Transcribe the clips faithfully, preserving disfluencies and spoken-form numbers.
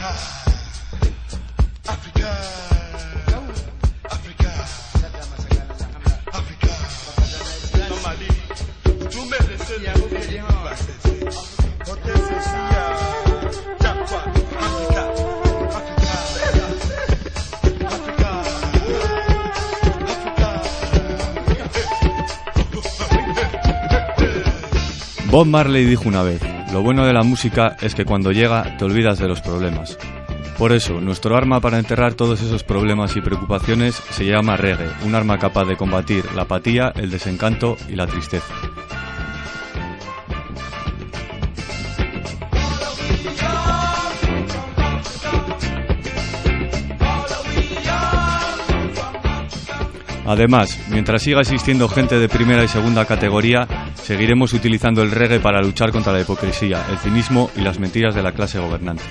Bob Marley dijo una vez: lo bueno de la música es que cuando llega te olvidas de los problemas. Por eso, nuestro arma para enterrar todos esos problemas y preocupaciones se llama reggae, un arma capaz de combatir la apatía, el desencanto y la tristeza. Además, mientras siga existiendo gente de primera y segunda categoría, seguiremos utilizando el reggae para luchar contra la hipocresía, el cinismo y las mentiras de la clase gobernante.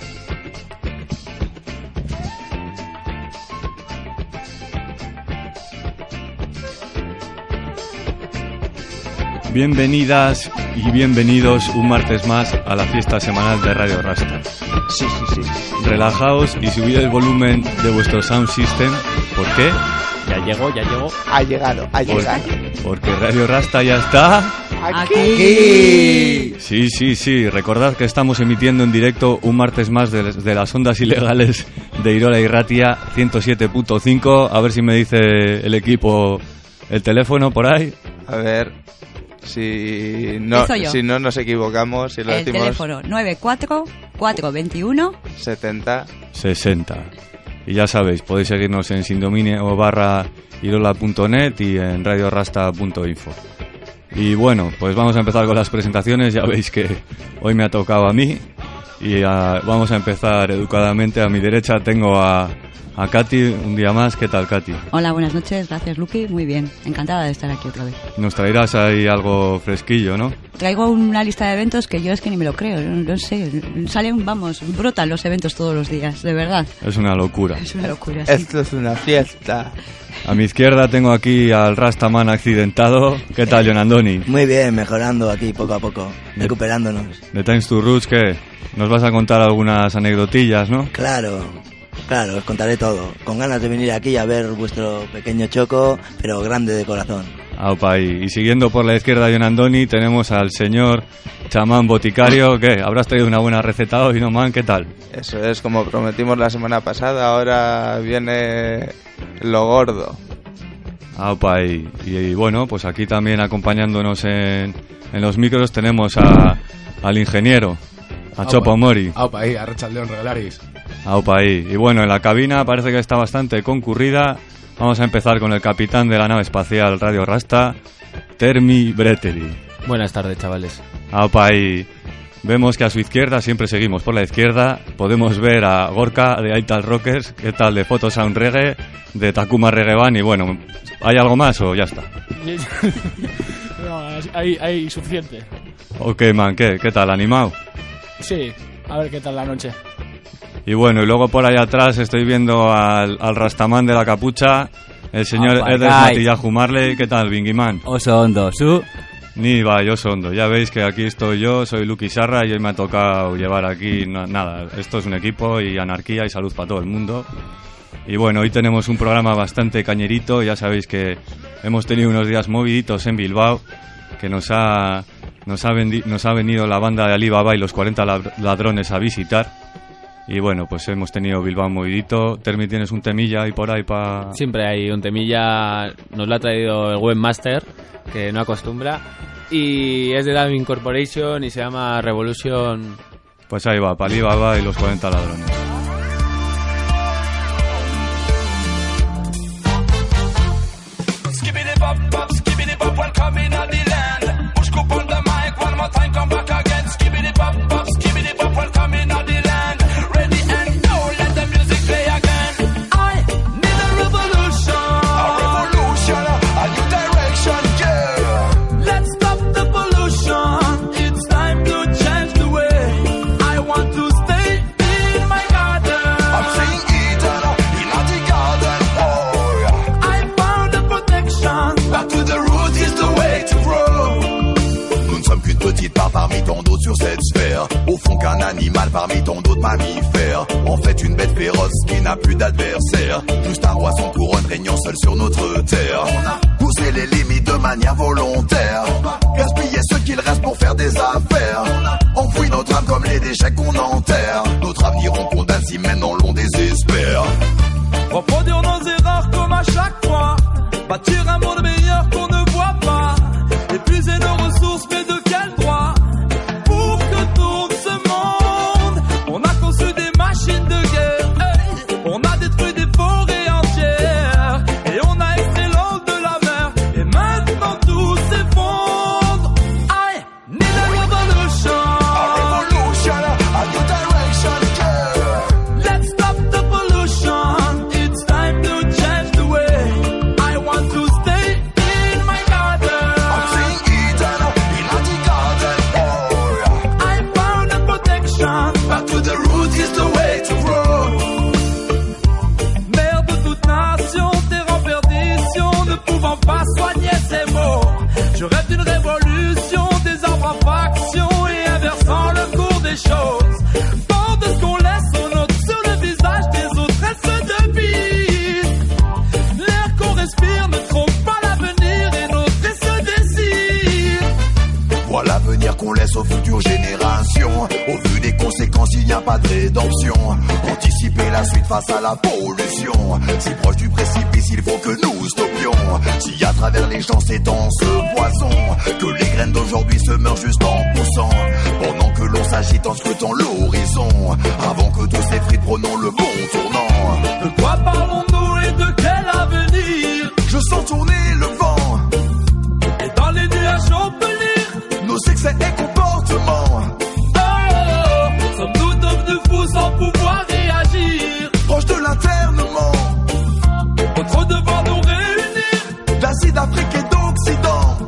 Bienvenidas y bienvenidos un martes más a la fiesta semanal de Radio Rasta. Sí, sí, sí. Relajaos y subid el volumen de vuestro sound system. ¿Por qué? Ya llegó, ya llegó. Ha llegado, ha llegado. Porque Radio Rasta ya está aquí. Sí, sí, sí. Recordad que estamos emitiendo en directo un martes más de, de las ondas ilegales de Irola y Ratia ciento siete punto cinco. A ver si me dice el equipo el teléfono por ahí. A ver, si no, si no nos equivocamos, si lo el decimos. El teléfono nueve cuatro cuatro dos uno setenta sesenta. Y ya sabéis, podéis seguirnos en sindominio barra irola punto net y en radiorasta punto info. Y bueno, pues vamos a empezar con las presentaciones. Ya veis que hoy me ha tocado a mí. Y a, vamos a empezar educadamente. A mi derecha tengo a, a Katy, un día más. ¿Qué tal, Katy? Hola, buenas noches. Gracias, Luqui. Muy bien. Encantada de estar aquí otra vez. Nos traerás ahí algo fresquillo, ¿no? Traigo una lista de eventos que yo es que ni me lo creo. No, no sé. Salen, vamos, brotan los eventos todos los días, de verdad. Es una locura. Es una locura, sí. Esto es una fiesta. A mi izquierda tengo aquí al Rastaman accidentado. ¿Qué tal, John Andoni? Muy bien, mejorando aquí poco a poco, recuperándonos. ¿De Times to Roots qué? Nos vas a contar algunas anecdotillas, ¿no? Claro, claro, os contaré todo. Con ganas de venir aquí a ver vuestro pequeño choco, pero grande de corazón. Aupa, y, y siguiendo por la izquierda de John Andoni tenemos al señor chamán boticario. ¿Qué? ¿Habrás traído una buena receta hoy, no, man? ¿Qué tal? Eso es, como prometimos la semana pasada, ahora viene lo gordo. Aupa, y, y, y bueno, pues aquí también acompañándonos en, en los micros tenemos a, al ingeniero, a Aupa. Chopo Mori. Aupa, ahí, a Rachaldeón Regalaris. Aupa, ahí. Y bueno, en la cabina parece que está bastante concurrida. Vamos a empezar con el capitán de la nave espacial Radio Rasta, Termi Breteri. Buenas tardes, chavales. Aupa, y vemos que a su izquierda, siempre seguimos por la izquierda, podemos ver a Gorka de Aital Rockers. ¿Qué tal? De Photo Sound Reggae, de Takuma Reggae Band. Y bueno, ¿hay algo más o ya está? No, hay, hay suficiente. Ok, man, ¿qué? ¿Qué tal? ¿Animado? Sí, a ver qué tal la noche. Y bueno, y luego por ahí atrás estoy viendo al, al Rastaman de la capucha, el señor oh, Eder Matillahu Marley. ¿Qué tal, Bingiman? Oso hondo, su. Ni va, yo soy hondo. Ya veis que aquí estoy yo, soy Luqui Sarra y hoy me ha tocado llevar aquí no, nada. Esto es un equipo y anarquía y salud para todo el mundo. Y bueno, hoy tenemos un programa bastante cañerito. Ya sabéis que hemos tenido unos días moviditos en Bilbao, que nos ha, nos ha, vendi, nos ha venido la banda de Alibaba y los cuarenta ladrones a visitar. Y bueno, pues hemos tenido Bilbao movidito. Termi, ¿tienes un temilla ahí por ahí para...? Siempre hay un temilla, nos lo ha traído el webmaster, que no acostumbra, y es de Davin Corporation y se llama Revolution. Pues ahí va, para Alibaba y los cuarenta ladrones. Parmi animal parmi tant d'autres mammifères. En fait une bête féroce qui n'a plus d'adversaire. Juste un roi sans couronne régnant seul sur notre terre. On a poussé les limites de manière volontaire. Gaspiller ce qu'il reste pour faire des affaires. Enfoui notre âme comme les déchets qu'on enterre. Notre avenir on condamne si maintenant l'on désespère. Reproduire nos erreurs comme à chaque fois. Bâtir un monde meilleur qu'on ne voit pas. Épuiser nos ressources mais de quel droit? Pour que tourne ce monde, on a conçu des machines de guerre, hey. On a détruit des forêts entières et on a extrait l'eau de la mer. Et maintenant tout s'effondre. I need a revolution. A revolution, a new direction, yeah. Let's stop the pollution. It's time to change the way. I want to stay in my garden. I'm seeing Eden in the garden, oh. I found a protection. Back to the roots is the way to grow. Mère de toute nation, terre en perdition, ne pouvant pas soigner ses maux. Je rêve d'une révolution, des arbres à factions et inversant le cours des choses. Fort de ce qu'on laisse aux nôtres sur le visage des autres, elle se débite. L'air qu'on respire ne trompe pas l'avenir et notre et se décide. Voilà l'avenir qu'on laisse aux futures générations. Au vu des conséquences, il n'y a pas de rédemption. Anticiper la suite face à la pollution. Si proche du précipice, il faut que nous stoppions. Si à travers les champs s'étend ce poison, que les graines d'aujourd'hui se meurent juste en poussant. Pendant que l'on s'agite en scrutant l'horizon. Avant que tous ces frites prenons le bon tournant. De quoi parlons-nous et de quel avenir? Je sens tourner le vent. Et dans les nuages on peut lire nos excès et comportements. Oh, sommes-nous devenus fous sans pouvoir réagir? Proche de l'internement. Trop devoir nous réunir. D'Asie, d'Afrique et d'Occident.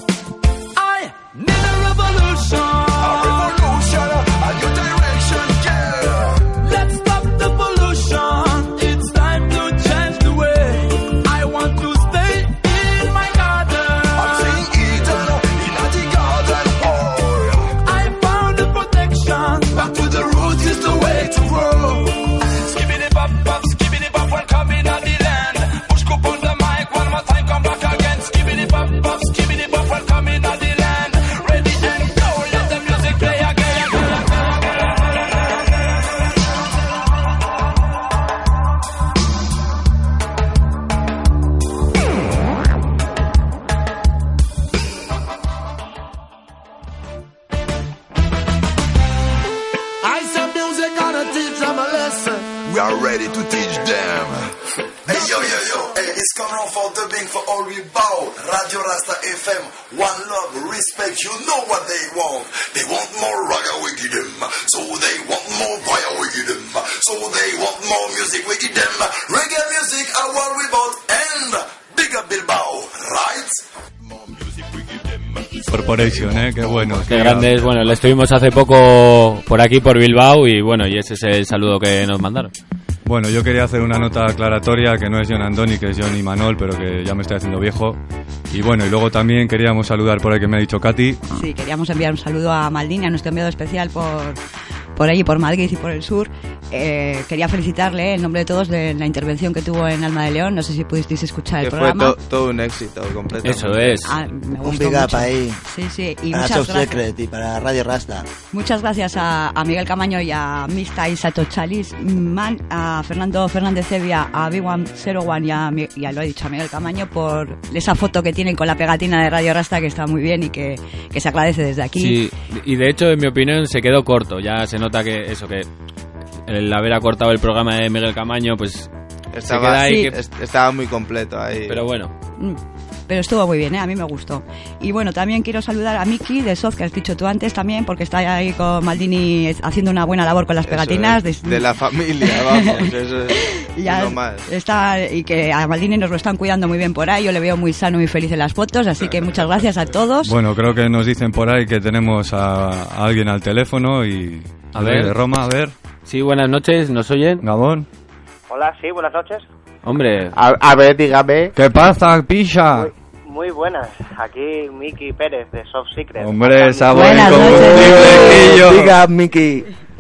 I need a revolution. A revolution, a new direction, yeah. Let's stop the pollution. It's time to change the way. I want to stay in my garden. I'm seeing Eden in the garden, oh. I found a protection. Back to the roots is the way to grow. Skibbity bop bop, skibbity bop, welcome in at the land. Push cup on the mic, one more time, come back again. Skibbity bop bop, skibbity bop, welcome in at the land. Ready and go, let the music play again. I said music gonna teach them a lesson. We are ready to teach them. Hey yo yo yo, hey, it's coming for the big for all we bow. Radio Rasta F M, one love, respect. You know what they want. They want more raga, we give them. So they want more fire, we give them. So they want more music, we give them. Reggae music, our we both end. Big up Bilbao, right? More music, we give them. Corporation, eh, qué bueno. Qué grande es. Bueno, le estuvimos hace poco por aquí, por Bilbao, y bueno, y ese es el saludo que nos mandaron. Bueno, yo quería hacer una nota aclaratoria, que no es John Andoni, que es John Imanol, pero que ya me estoy haciendo viejo. Y bueno, y luego también queríamos saludar por ahí, que me ha dicho Katy. Sí, queríamos enviar un saludo a Maldini, a nuestro enviado especial por, por allí, por Madrid y por el sur. Eh, quería felicitarle en nombre de todos de la intervención que tuvo en Alma de León. No sé si pudisteis escuchar que el programa. Fue to, todo un éxito completo. Eso es. Ah, me Un gustó big up mucho. ahí. Sí, sí. Y Para muchas Top gracias. Secret y para Radio Rasta. Muchas gracias a, a Miguel Camaño y a Mista y Sato Chalis Man, a Fernando Fernández Evia, a B uno cero uno y a, Mi- y a lo he dicho a Miguel Camaño por esa foto que tienen con la pegatina de Radio Rasta, que está muy bien y que, que se agradece desde aquí. Sí, y de hecho, en mi opinión, se quedó corto. Ya se nota que eso, que el haber acortado el programa de Miguel Camaño, pues se queda Estaba, ahí. Sí. que- est- estaba muy completo ahí. Pero bueno, Mm, Pero estuvo muy bien, ¿eh? A mí me gustó. Y bueno, también quiero saludar a Miki de Soz, que has dicho tú antes también, porque está ahí con Maldini haciendo una buena labor con las Eso pegatinas. es, de, de la familia, vamos. Eso es y ya uno más. está, y que a Maldini nos lo están cuidando muy bien por ahí. Yo le veo muy sano y feliz en las fotos, así que muchas gracias a todos. Bueno, creo que nos dicen por ahí que tenemos a, a alguien al teléfono y... A ver. de Roma, a ver. sí, buenas noches, ¿nos oyen? Gabón. Hola, sí, buenas noches. Hombre, A, a ver, dígame. ¿Qué pasa, picha? Muy, muy buenas. Aquí Miki Pérez de Soft Secret. Hombre, esa voz Buenas como un noches. tigrequillo. Diga, Miki.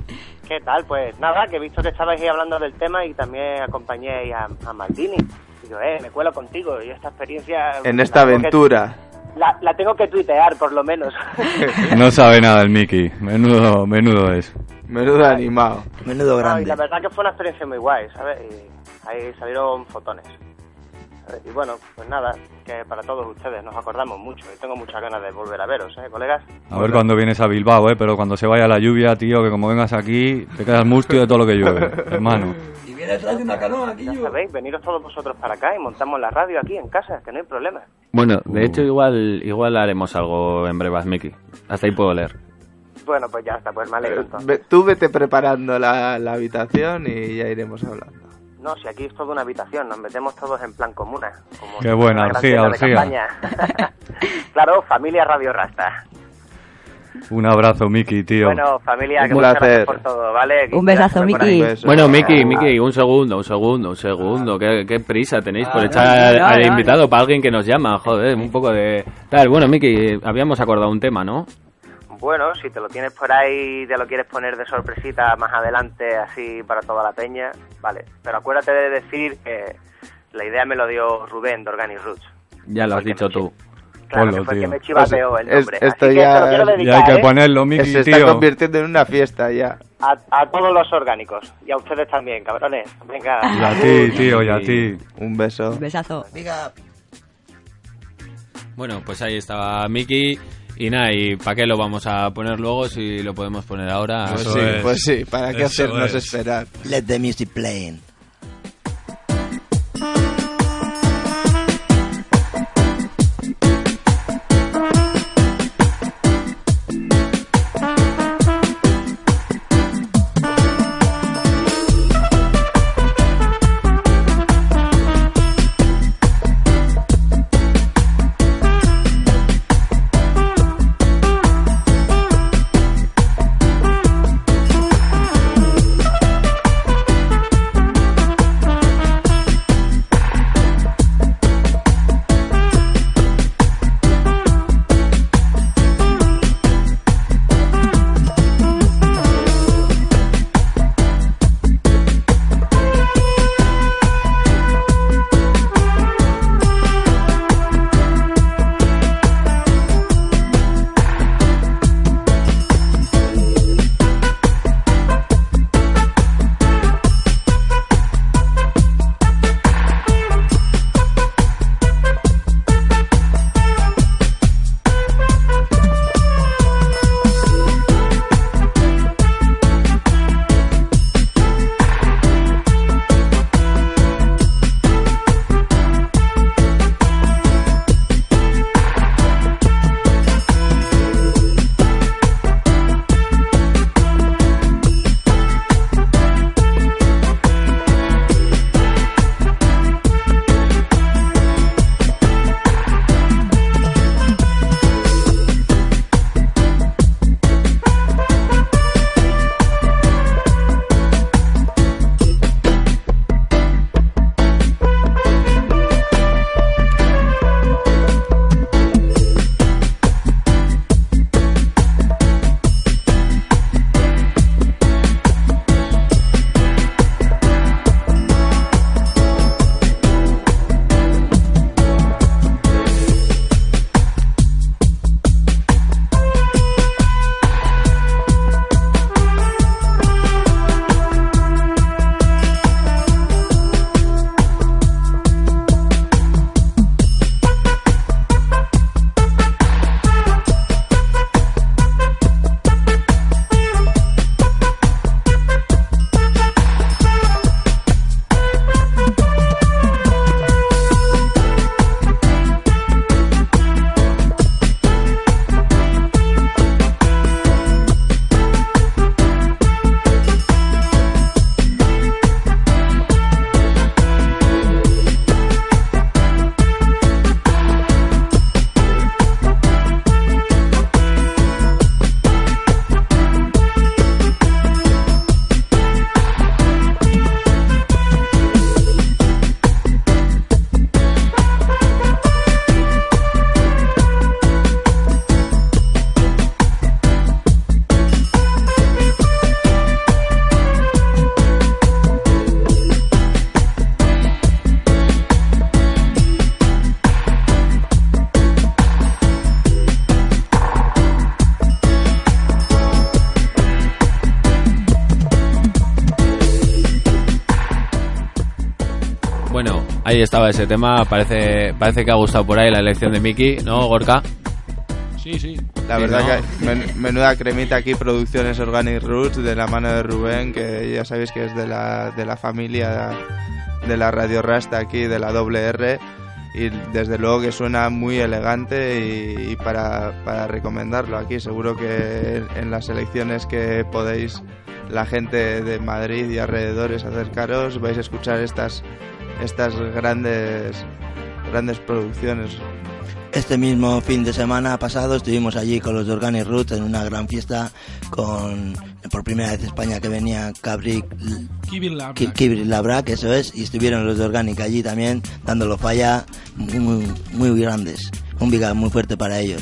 ¿Qué tal? Pues nada, que he visto que estabais ahí hablando del tema y también acompañé a, a Maldini. Digo, eh, me cuelo contigo y esta experiencia... En esta aventura. Que, la, la tengo que tuitear, por lo menos. No sabe nada el Miki, menudo, menudo es. Menudo animado. Menudo grande. No, y la verdad que fue una experiencia muy guay, ¿sabes? Y ahí salieron fotones. Y bueno, pues nada, que para todos ustedes nos acordamos mucho y tengo muchas ganas de volver a veros, ¿eh, colegas? A ver cuando vienes a Bilbao, ¿eh? Pero cuando se vaya la lluvia, tío, que como vengas aquí, te quedas mustio de todo lo que llueve, hermano. Y viene detrás de una canoa aquí. Ya sabéis, veniros todos vosotros para acá y montamos la radio aquí en casa, que no hay problema. Bueno, de hecho igual igual haremos algo en brevas, Miki. Hasta ahí puedo leer. Bueno, pues ya está, pues me alegro entonces. Ve- Tú vete preparando la, la habitación y ya iremos hablando. No, si aquí es toda una habitación, nos metemos todos en plan comuna. Como Qué buena, una gran orgía, tienda de orgía. campaña. Claro, familia Radio Rasta. Un abrazo, Miki, tío. Bueno, familia, Un que muchas placer. gracias por todo, ¿vale? Un besazo, Gracias por ahí. Miki. Un beso. Bueno, Miki, Miki, un segundo, un segundo, un segundo. ¿Qué, qué prisa tenéis por Ah, echar no, no, al no, invitado para alguien que nos llama? Joder, un poco de... Tal, bueno, Miki, habíamos acordado un tema, ¿no? Bueno, si te lo tienes por ahí y te lo quieres poner de sorpresita más adelante, así para toda la peña, vale. Pero acuérdate de decir que la idea me lo dio Rubén de Organic Roots. Ya lo has Porque dicho me- tú. Claro, Ponlo, que fue el tío. que me chivateó el Pues, nombre. es- esto Así que ya- te lo quiero Y dedicar, hay que ¿eh? ponerlo, Miki, Se está tío. convirtiendo en una fiesta ya. a, a todos los orgánicos. Y a ustedes también, cabrones. Venga. Y a ti, tío, y a ti. Un beso. Un besazo. Diga, Bueno, pues ahí estaba Miki. Y nada, ¿y para qué lo vamos a poner luego si lo podemos poner ahora? Pues Eso sí, es. pues sí, ¿para qué Eso hacernos es. esperar? let the music playing. Bueno, ahí estaba ese tema. Parece parece que ha gustado por ahí la elección de Miki, ¿no, Gorka? Sí, sí. La Sí, verdad ¿no? que men- menuda cremita aquí, Producciones Organic Roots, de la mano de Rubén, que ya sabéis que es de la, de la familia de la Radio Rasta aquí, de la doble R, y desde luego que suena muy elegante y, y para, para recomendarlo aquí. Seguro que en las elecciones que podéis, la gente de Madrid y alrededores, acercaros, vais a escuchar estas, estas grandes, grandes producciones. Este mismo fin de semana pasado estuvimos allí con los de Organic Roots en una gran fiesta con, por primera vez España, que venía Cabri Kibir Labrak. Ki- Kibri Labrak, eso es, y estuvieron los de Organic allí también dándolo falla, muy, muy, muy grandes, un big up muy fuerte para ellos.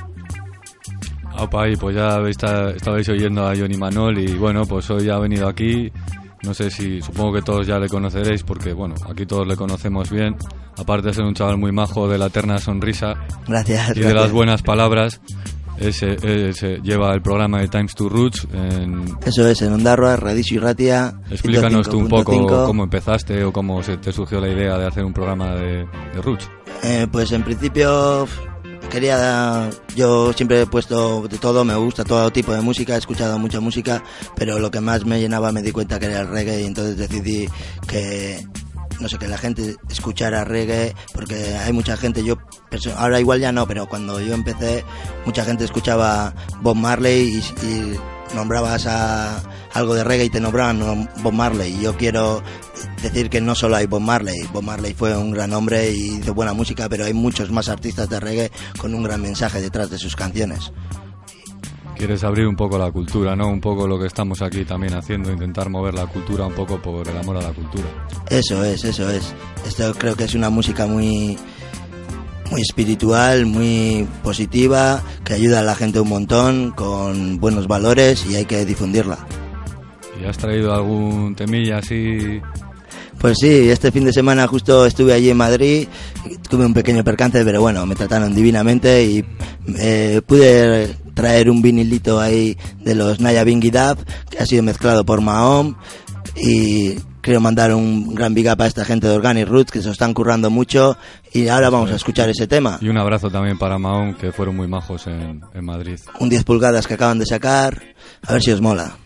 Opa, y pues ya habéis esta- estabais oyendo a Johnny Manol y bueno, pues hoy ha venido aquí. No sé si, supongo que todos ya le conoceréis porque, bueno, aquí todos le conocemos bien. Aparte de ser un chaval muy majo, de la eterna sonrisa Gracias. y de gracias. las buenas palabras, ese, ese lleva el programa de Times to Roots. En, Eso es, en Ondarroa, Radisio y Ratia. explícanos tú un poco ciento cinco punto cinco. cómo empezaste o cómo se te surgió la idea de hacer un programa de, de Roots. Eh, pues en principio quería, yo siempre he puesto de todo, me gusta todo tipo de música, he escuchado mucha música, pero lo que más me llenaba me di cuenta que era el reggae y entonces decidí que, no sé, que la gente escuchara reggae, porque hay mucha gente, yo perso- ahora igual ya no, pero cuando yo empecé mucha gente escuchaba Bob Marley y, y nombrabas a algo de reggae y te nombraban no, Bob Marley, y yo quiero decir que no solo hay Bob Marley. Bob Marley fue un gran hombre y hizo buena música, pero hay muchos más artistas de reggae con un gran mensaje detrás de sus canciones. Quieres abrir un poco la cultura, ¿no? Un poco lo que estamos aquí también haciendo, intentar mover la cultura un poco por el amor a la cultura. Eso es, eso es. Esto creo que es una música muy muy espiritual, muy positiva, que ayuda a la gente un montón, con buenos valores y hay que difundirla. ¿Y has traído algún temilla así? Pues sí, este fin de semana justo estuve allí en Madrid, tuve un pequeño percance, pero bueno, me trataron divinamente y eh, pude traer un vinilito ahí de los Naya Bingy Dub, que ha sido mezclado por Mahom, y quiero mandar un gran big up a esta gente de Organic Roots que se lo están currando mucho y ahora vamos a escuchar ese tema. Y un abrazo también para Mahón, que fueron muy majos en, en Madrid. Un diez pulgadas que acaban de sacar, a ver si os mola.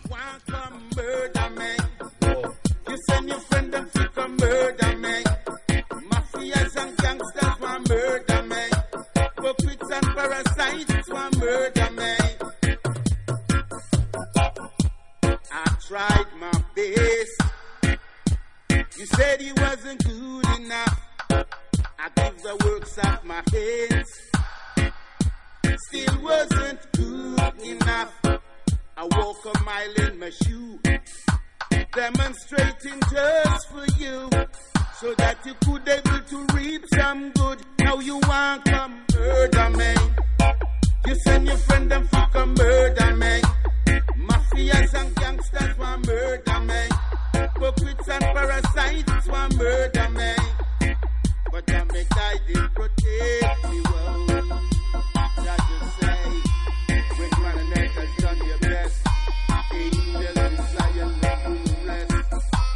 Tried my best. You said he wasn't good enough. I give the works of my hands. Still wasn't good enough. I walk a mile in my shoe, demonstrating just for you, so that you could able to reap some good. Now you want to murder me. You send your friend and fuck a murder me. Mafias and gangsters want murder me. Hypocrites and parasites want murder me. But Jamaica did protect me well. That you say, when man and earth has done your best, angels and Zion will rest.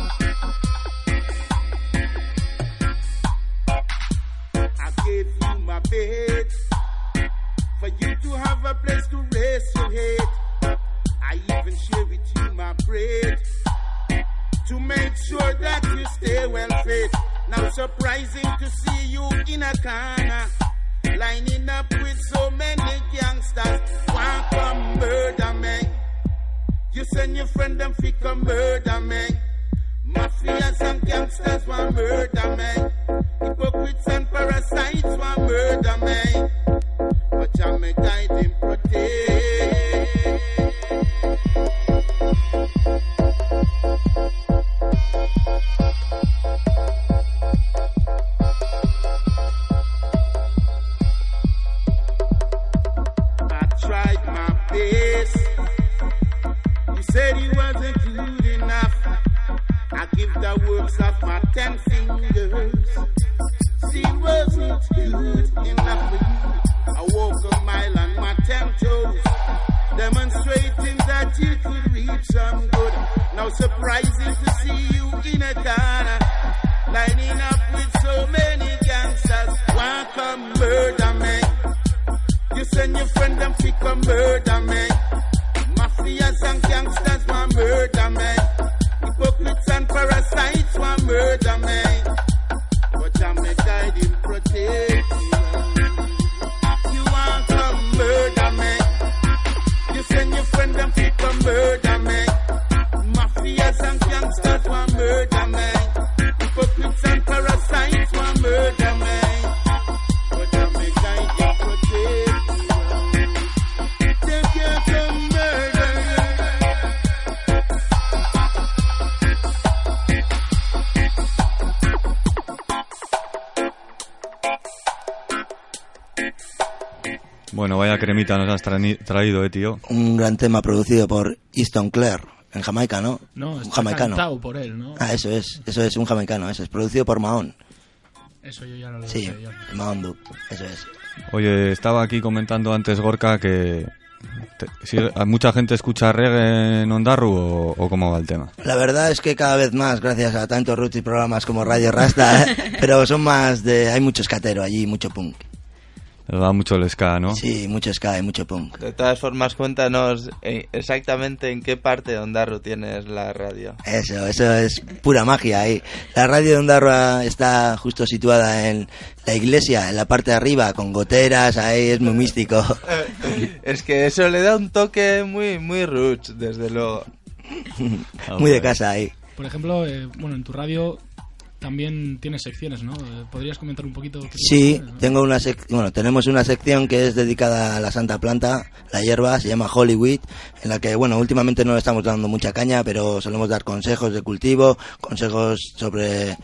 I gave you my bed for you to have a place to rest your head. I even share with you my bread to make sure that you stay well fed. Now surprising to see you in a corner, lining up with so many gangsters. Want come murder me. You send your friend and fi come murder me. Mafias and gangsters want murder me. Hypocrites and parasites want murder me. But I'm a guide and protect. I tried my best. You said he wasn't good enough. I give the works of my ten fingers. Still wasn't good enough for you. I walk a mile on my ten toes, demonstrating that you could reach some good. Now surprising to see you in a corner, lining up with so many gangsters. Why come murder me? You send your friend them fi come murder me. Mafias and gangsters want murder me. Hypocrites and parasites want murder me. But I'm a guide him protect me. You want come murder me. You send your friend them fi come murder me. Mafias and gangsters want murder me. Hypocrites and parasites want murder me. But I'm a guide him protect me. They can't come murder me. Bueno, vaya cremita nos has tra- traído, eh, tío. Un gran tema producido por Easton Clare, en Jamaica, ¿no? No, un está jamaicano. cantado por él, ¿no? Ah, eso es, eso es, un jamaicano, eso es, producido por Mahon. Eso yo ya no lo Sí, sé. Yo. Mahon Dub, eso es. Oye, estaba aquí comentando antes, Gorka, que te- si mucha gente escucha reggae en Ondarru o, o cómo va el tema. La verdad es que cada vez más, gracias a tantos roots y programas como Radio Rasta, ¿eh? Pero son más de... hay mucho skatero allí, mucho punk. Le da mucho el ska, ¿no? Sí, mucho ska y mucho punk. De todas formas, cuéntanos eh, exactamente en qué parte de Ondarru tienes la radio. Eso, eso es pura magia ahí. La radio de Ondarroa está justo situada en la iglesia, en la parte de arriba, con goteras, ahí es muy místico. Es que eso le da un toque muy, muy roots, desde luego. Muy de casa ahí. Por ejemplo, eh, bueno, en tu radio también tienes secciones, ¿no? Eh, ¿Podrías comentar un poquito? Qué Sí, secciones, ¿no? tengo una sec- bueno, tenemos una sección que es dedicada a la Santa Planta, la hierba, se llama Hollywood, en la que, bueno, últimamente no le estamos dando mucha caña, pero solemos dar consejos de cultivo, consejos sobre,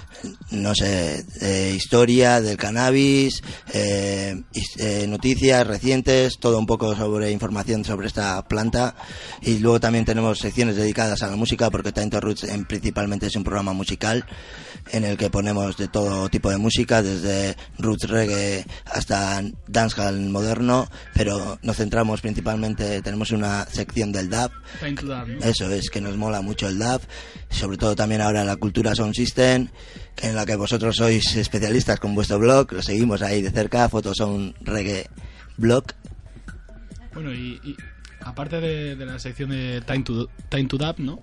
no sé, eh, historia del cannabis, eh, his- eh, noticias recientes, todo un poco sobre información sobre esta planta, y luego también tenemos secciones dedicadas a la música, porque Tainted Roots en, principalmente es un programa musical en el que ponemos de todo tipo de música, desde roots reggae hasta dancehall moderno, pero nos centramos principalmente, tenemos una sección del dub. Time to Dub, ¿no? Eso es, que nos mola mucho el dub, sobre todo también ahora la cultura Sound System, en la que vosotros sois especialistas con vuestro blog, lo seguimos ahí de cerca, Photosound Reggae Blog. Bueno, y, y aparte de, de la sección de Time to, Time to Dub, ¿no?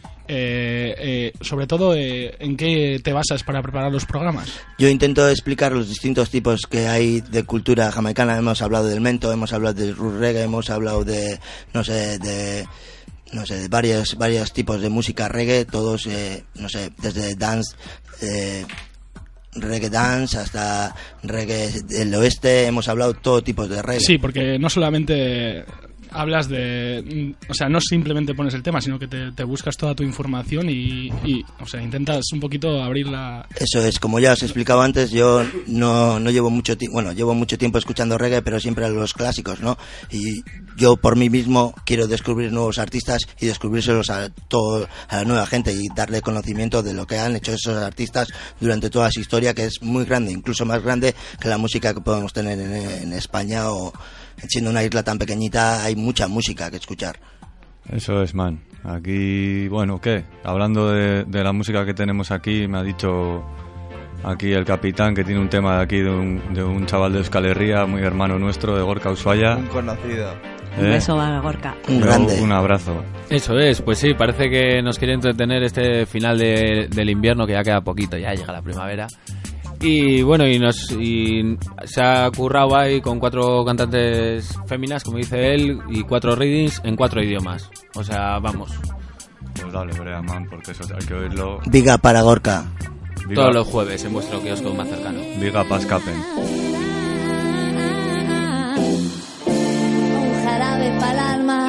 Eh, eh, sobre todo, eh, ¿en qué te basas para preparar los programas? Yo intento explicar los distintos tipos que hay de cultura jamaicana. Hemos hablado del mento, hemos hablado del root reggae, hemos hablado de, no sé, de, no sé, de varios, varios tipos de música reggae, todos, eh, no sé, desde dance, eh, reggae dance hasta reggae del oeste. Hemos hablado todo tipo de reggae. Sí, porque no solamente hablas de... O sea, no simplemente pones el tema, sino que te, te buscas toda tu información y, y, o sea, intentas un poquito abrir la... Eso es, como ya os he explicado antes, yo no, no llevo mucho tiempo, bueno, llevo mucho tiempo escuchando reggae, pero siempre a los clásicos, ¿no? Y yo por mí mismo quiero descubrir nuevos artistas y descubrírselos a todo, a la nueva gente y darle conocimiento de lo que han hecho esos artistas durante toda su historia, que es muy grande, incluso más grande que la música que podemos tener en, en España, o siendo una isla tan pequeñita hay mucha música que escuchar. Eso es, man. Aquí, bueno, ¿qué? Hablando de, de la música que tenemos aquí, me ha dicho aquí el capitán que tiene un tema de aquí de un, de un chaval de Euskal Herria, muy hermano nuestro, de Gorka Ushuaia. Un conocido. Un ¿Eh? beso a Gorka. Un Yo, grande. un abrazo. Eso es, pues sí, parece que nos quiere entretener este final de- del invierno, que ya queda poquito, ya llega la primavera. Y bueno, y nos y se ha currado ahí con cuatro cantantes féminas, como dice él, y cuatro readings en cuatro idiomas. O sea, vamos, Pues dale, brea, man, porque eso hay que oírlo. Viga para Gorka. Viga, todos los jueves en vuestro kiosco más cercano. Viga Pascapen. Un jarabe pa'l alma.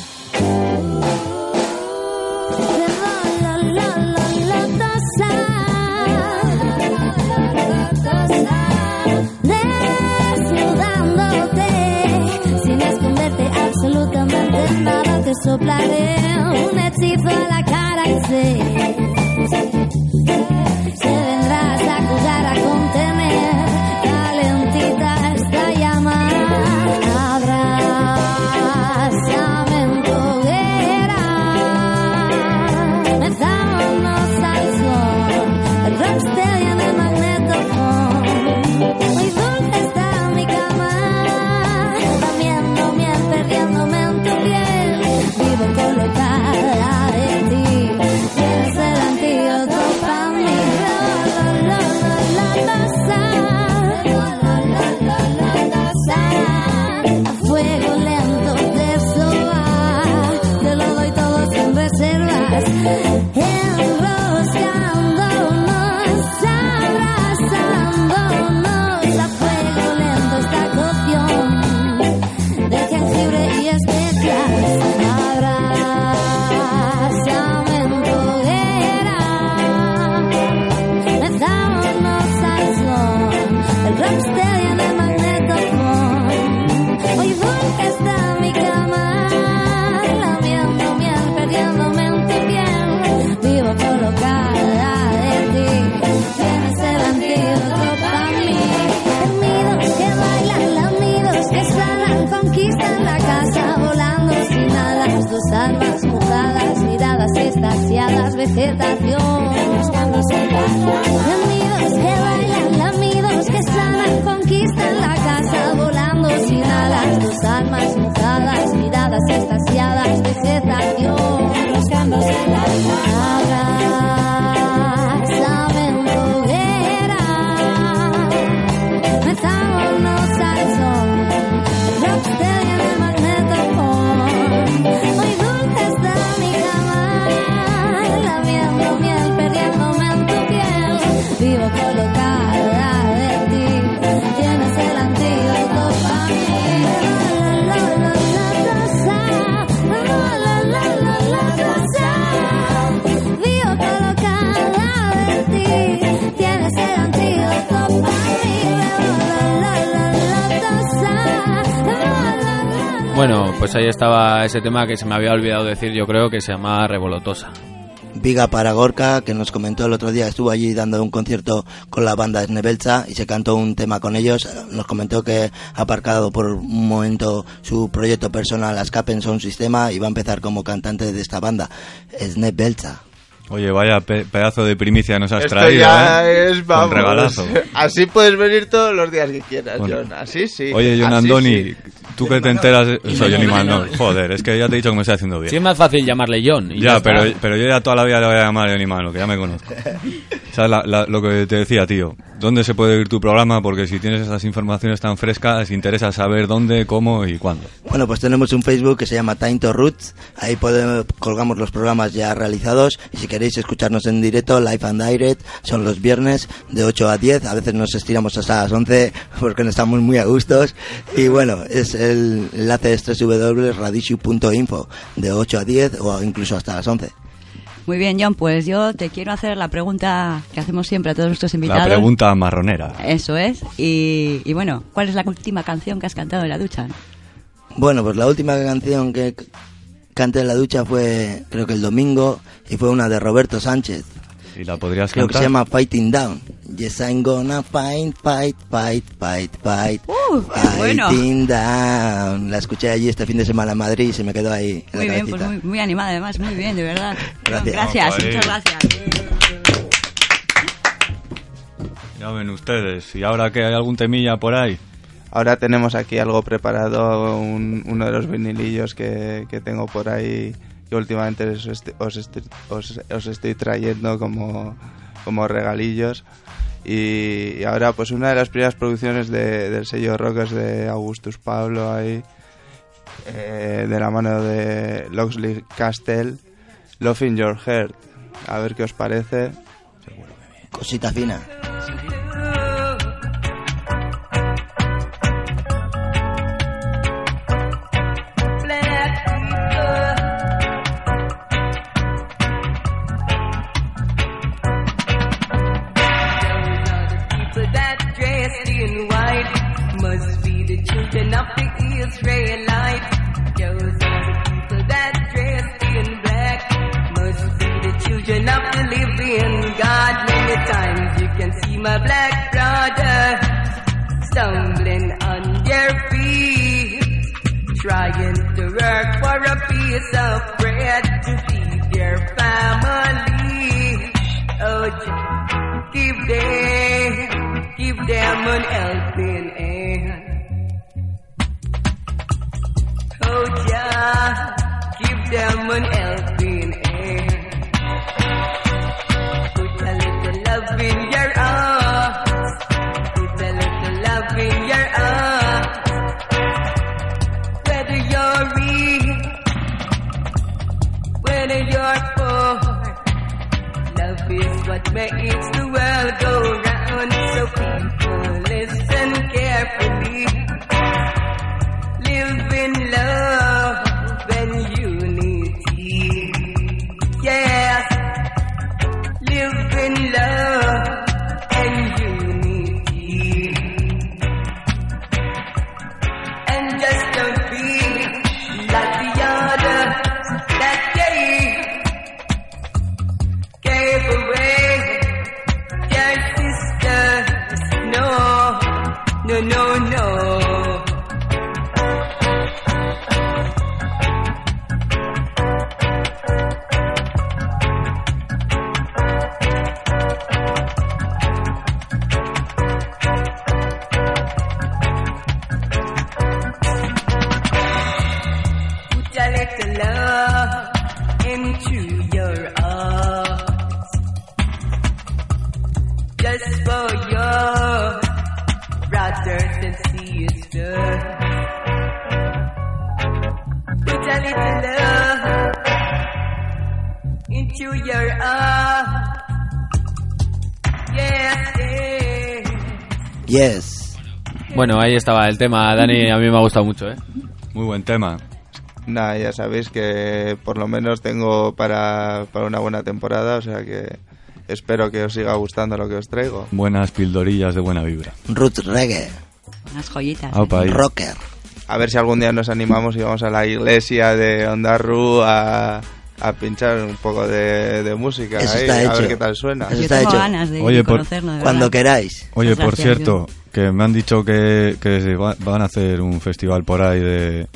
Desnudándote, sin esconderte absolutamente nada, te soplaré un hechizo a la cara y sé que vendrás a cuidar, a contener calentita esta llama. Abrázame en tu hoguera, metámonos al sol, el rockstar vegetación. Lamidos que bailan, lamidos que sanan, conquistan la casa volando sin alas. Tus almas mojadas, miradas extasiadas, vegetación. Rascándose la abrázame en hoguera, metámonos al sol, rocksteady en el magnetofón. Muy dulce está mi cama, lamiendo miel, perdiéndome en tu piel. Vivo colocada de ti, tienes el antídoto para mí. La, la, la, la, rosa, la, la, la, la, la, rosa. Vivo colocada de ti, tienes el antídoto para mí. La, la, la, la, rosa, la, la, la. Bueno, pues ahí estaba ese tema que se me había olvidado decir, yo creo, que se llama Revolotosa. Viga para Gorka, que nos comentó el otro día, estuvo allí dando un concierto con la banda Snebelza y se cantó un tema con ellos. Nos comentó que ha aparcado por un momento su proyecto personal Escape Sound System y va a empezar como cantante de esta banda, Snebelza. Oye, vaya pe- pedazo de primicia nos has Esto traído, ya ¿eh? es, vamos, Un regalazo. así puedes venir todos los días que quieras, Bueno. John. Así sí. Oye, John así Andoni, sí. tú que te enteras... de- Soy Johnny Manuel. Joder, es que ya te he dicho que me estoy haciendo bien. Sí, es más fácil llamarle John. y Ya, ya pero, está. pero yo ya toda la vida le voy a llamar Johnny Manuel, que ya me conozco. O sea, la- la- lo que te decía, tío. ¿Dónde se puede oír tu programa? Porque si tienes esas informaciones tan frescas, interesa saber dónde, cómo y cuándo. Bueno, pues tenemos un Facebook que se llama Time to Roots. Ahí podemos, colgamos los programas ya realizados. Y si queréis escucharnos en directo, Live and Direct, son los viernes de ocho a diez. A veces nos estiramos hasta las once porque no estamos muy a gustos. Y bueno, es el enlace es doble u doble u doble u punto radishu punto info, de ocho a diez o incluso hasta las once. Muy bien, John, pues yo te quiero hacer la pregunta que hacemos siempre a todos nuestros invitados. La pregunta marronera. Eso es. Y, y bueno, ¿cuál es la última canción que has cantado en la ducha? Bueno, pues la última canción que c- canté en la ducha fue, creo que el domingo, y fue una de Roberto Sánchez. ¿Y la podrías Creo que cantar? se llama Fighting Down. Yes, I'm gonna fight, fight, fight, fight, fight. Uh, qué bueno. Fighting Down. La escuché allí este fin de semana en Madrid y se me quedó ahí en Muy la bien, cabecita. pues muy, muy animada además, muy bien, de verdad. Gracias. Gracias, Vamos ahí. muchas gracias. Ya ven ustedes. ¿Y ahora qué? ¿Hay algún temilla por ahí? Ahora tenemos aquí algo preparado, un- uno de los vinilillos que, que tengo por ahí, que últimamente os, est- os, est- os- os estoy trayendo como, como regalillos. Y, y ahora pues una de las primeras producciones de- del sello Rockers de Augustus Pablo ahí, eh, de la mano de Loxley Castell, Love in Your Heart. A ver qué os parece. Cosita fina. People that dressed in white must be the children of the Israelites. Those are the people that dressed in black must be the children of the living God. Many times you can see my black brother stumbling on their feet, trying to work for a piece of bread to feed their family. Oh, just give them, give them an helping hand. Oh, yeah, give them an helping hand. Put a little love in your arms. Put a little love in your arms. Whether you're rich, whether you're poor, love is what makes the world go round. So people listen carefully. Live in love and unity. Yes, live in love and unity. And just don't be like the others that gave, gave away their sisters. No, no, no, no. Just put a little love into your heart. Yes, yes. Yes. Bueno, ahí estaba el tema, Dani, a mí me ha gustado mucho, ¿eh? Muy buen tema. Nada, ya sabéis que por lo menos tengo para, para una buena temporada, o sea que espero que os siga gustando lo que os traigo. Buenas pildorillas de buena vibra. Roots reggae. Unas joyitas. Aupa ahí. Rocker. A ver si algún día nos animamos y vamos a la iglesia de Ondarru a, a pinchar un poco de, de música. Eso ahí, está a hecho. ver qué tal suena. Eso Yo está tengo hecho. ganas de Oye, por- conocerlo, de Cuando verdad. queráis. Oye, Muchas por gracias, cierto, que me han dicho que, que se va- van a hacer un festival por ahí de,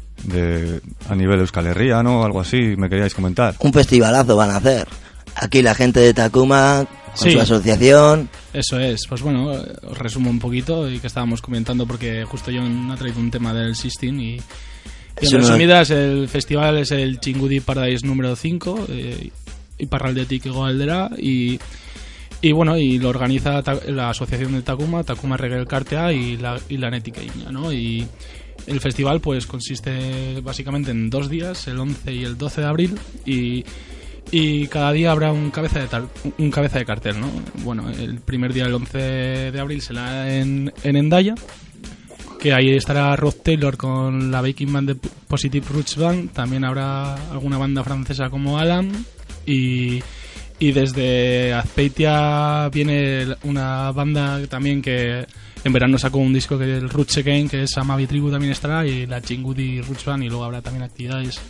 de a nivel Euskal Herria, ¿no? Algo así, me queríais comentar. Un festivalazo van a hacer. Aquí la gente de Takuma, con Sí. su asociación. Eso es, pues bueno, eh, os resumo un poquito y que estábamos comentando porque justo yo me ha traído un tema del Sistine y, y Es en uno- resumidas el festival es el Chingudi Paradise número cinco eh, y Parraldetik Ego Aldera y, y bueno, y lo organiza Ta- la asociación de Takuma, Takuma Reggae Elkartea y la, y la Netica Iña, ¿no? Y el festival pues consiste básicamente en dos días, el once y el doce de abril y y cada día habrá un cabeza de tal, un cabeza de cartel, ¿no? Bueno, el primer día, el once de abril, será en, en Hendaya, que ahí estará Rod Taylor con la Baking Band de Positive Roots Band. También habrá alguna banda francesa como Alan y, y desde Azpeitia viene una banda también que en verano sacó un disco que es el Roots Again, que es Amavi Tribu, también estará, y la Chingudi Roots Band, y luego habrá también actividades.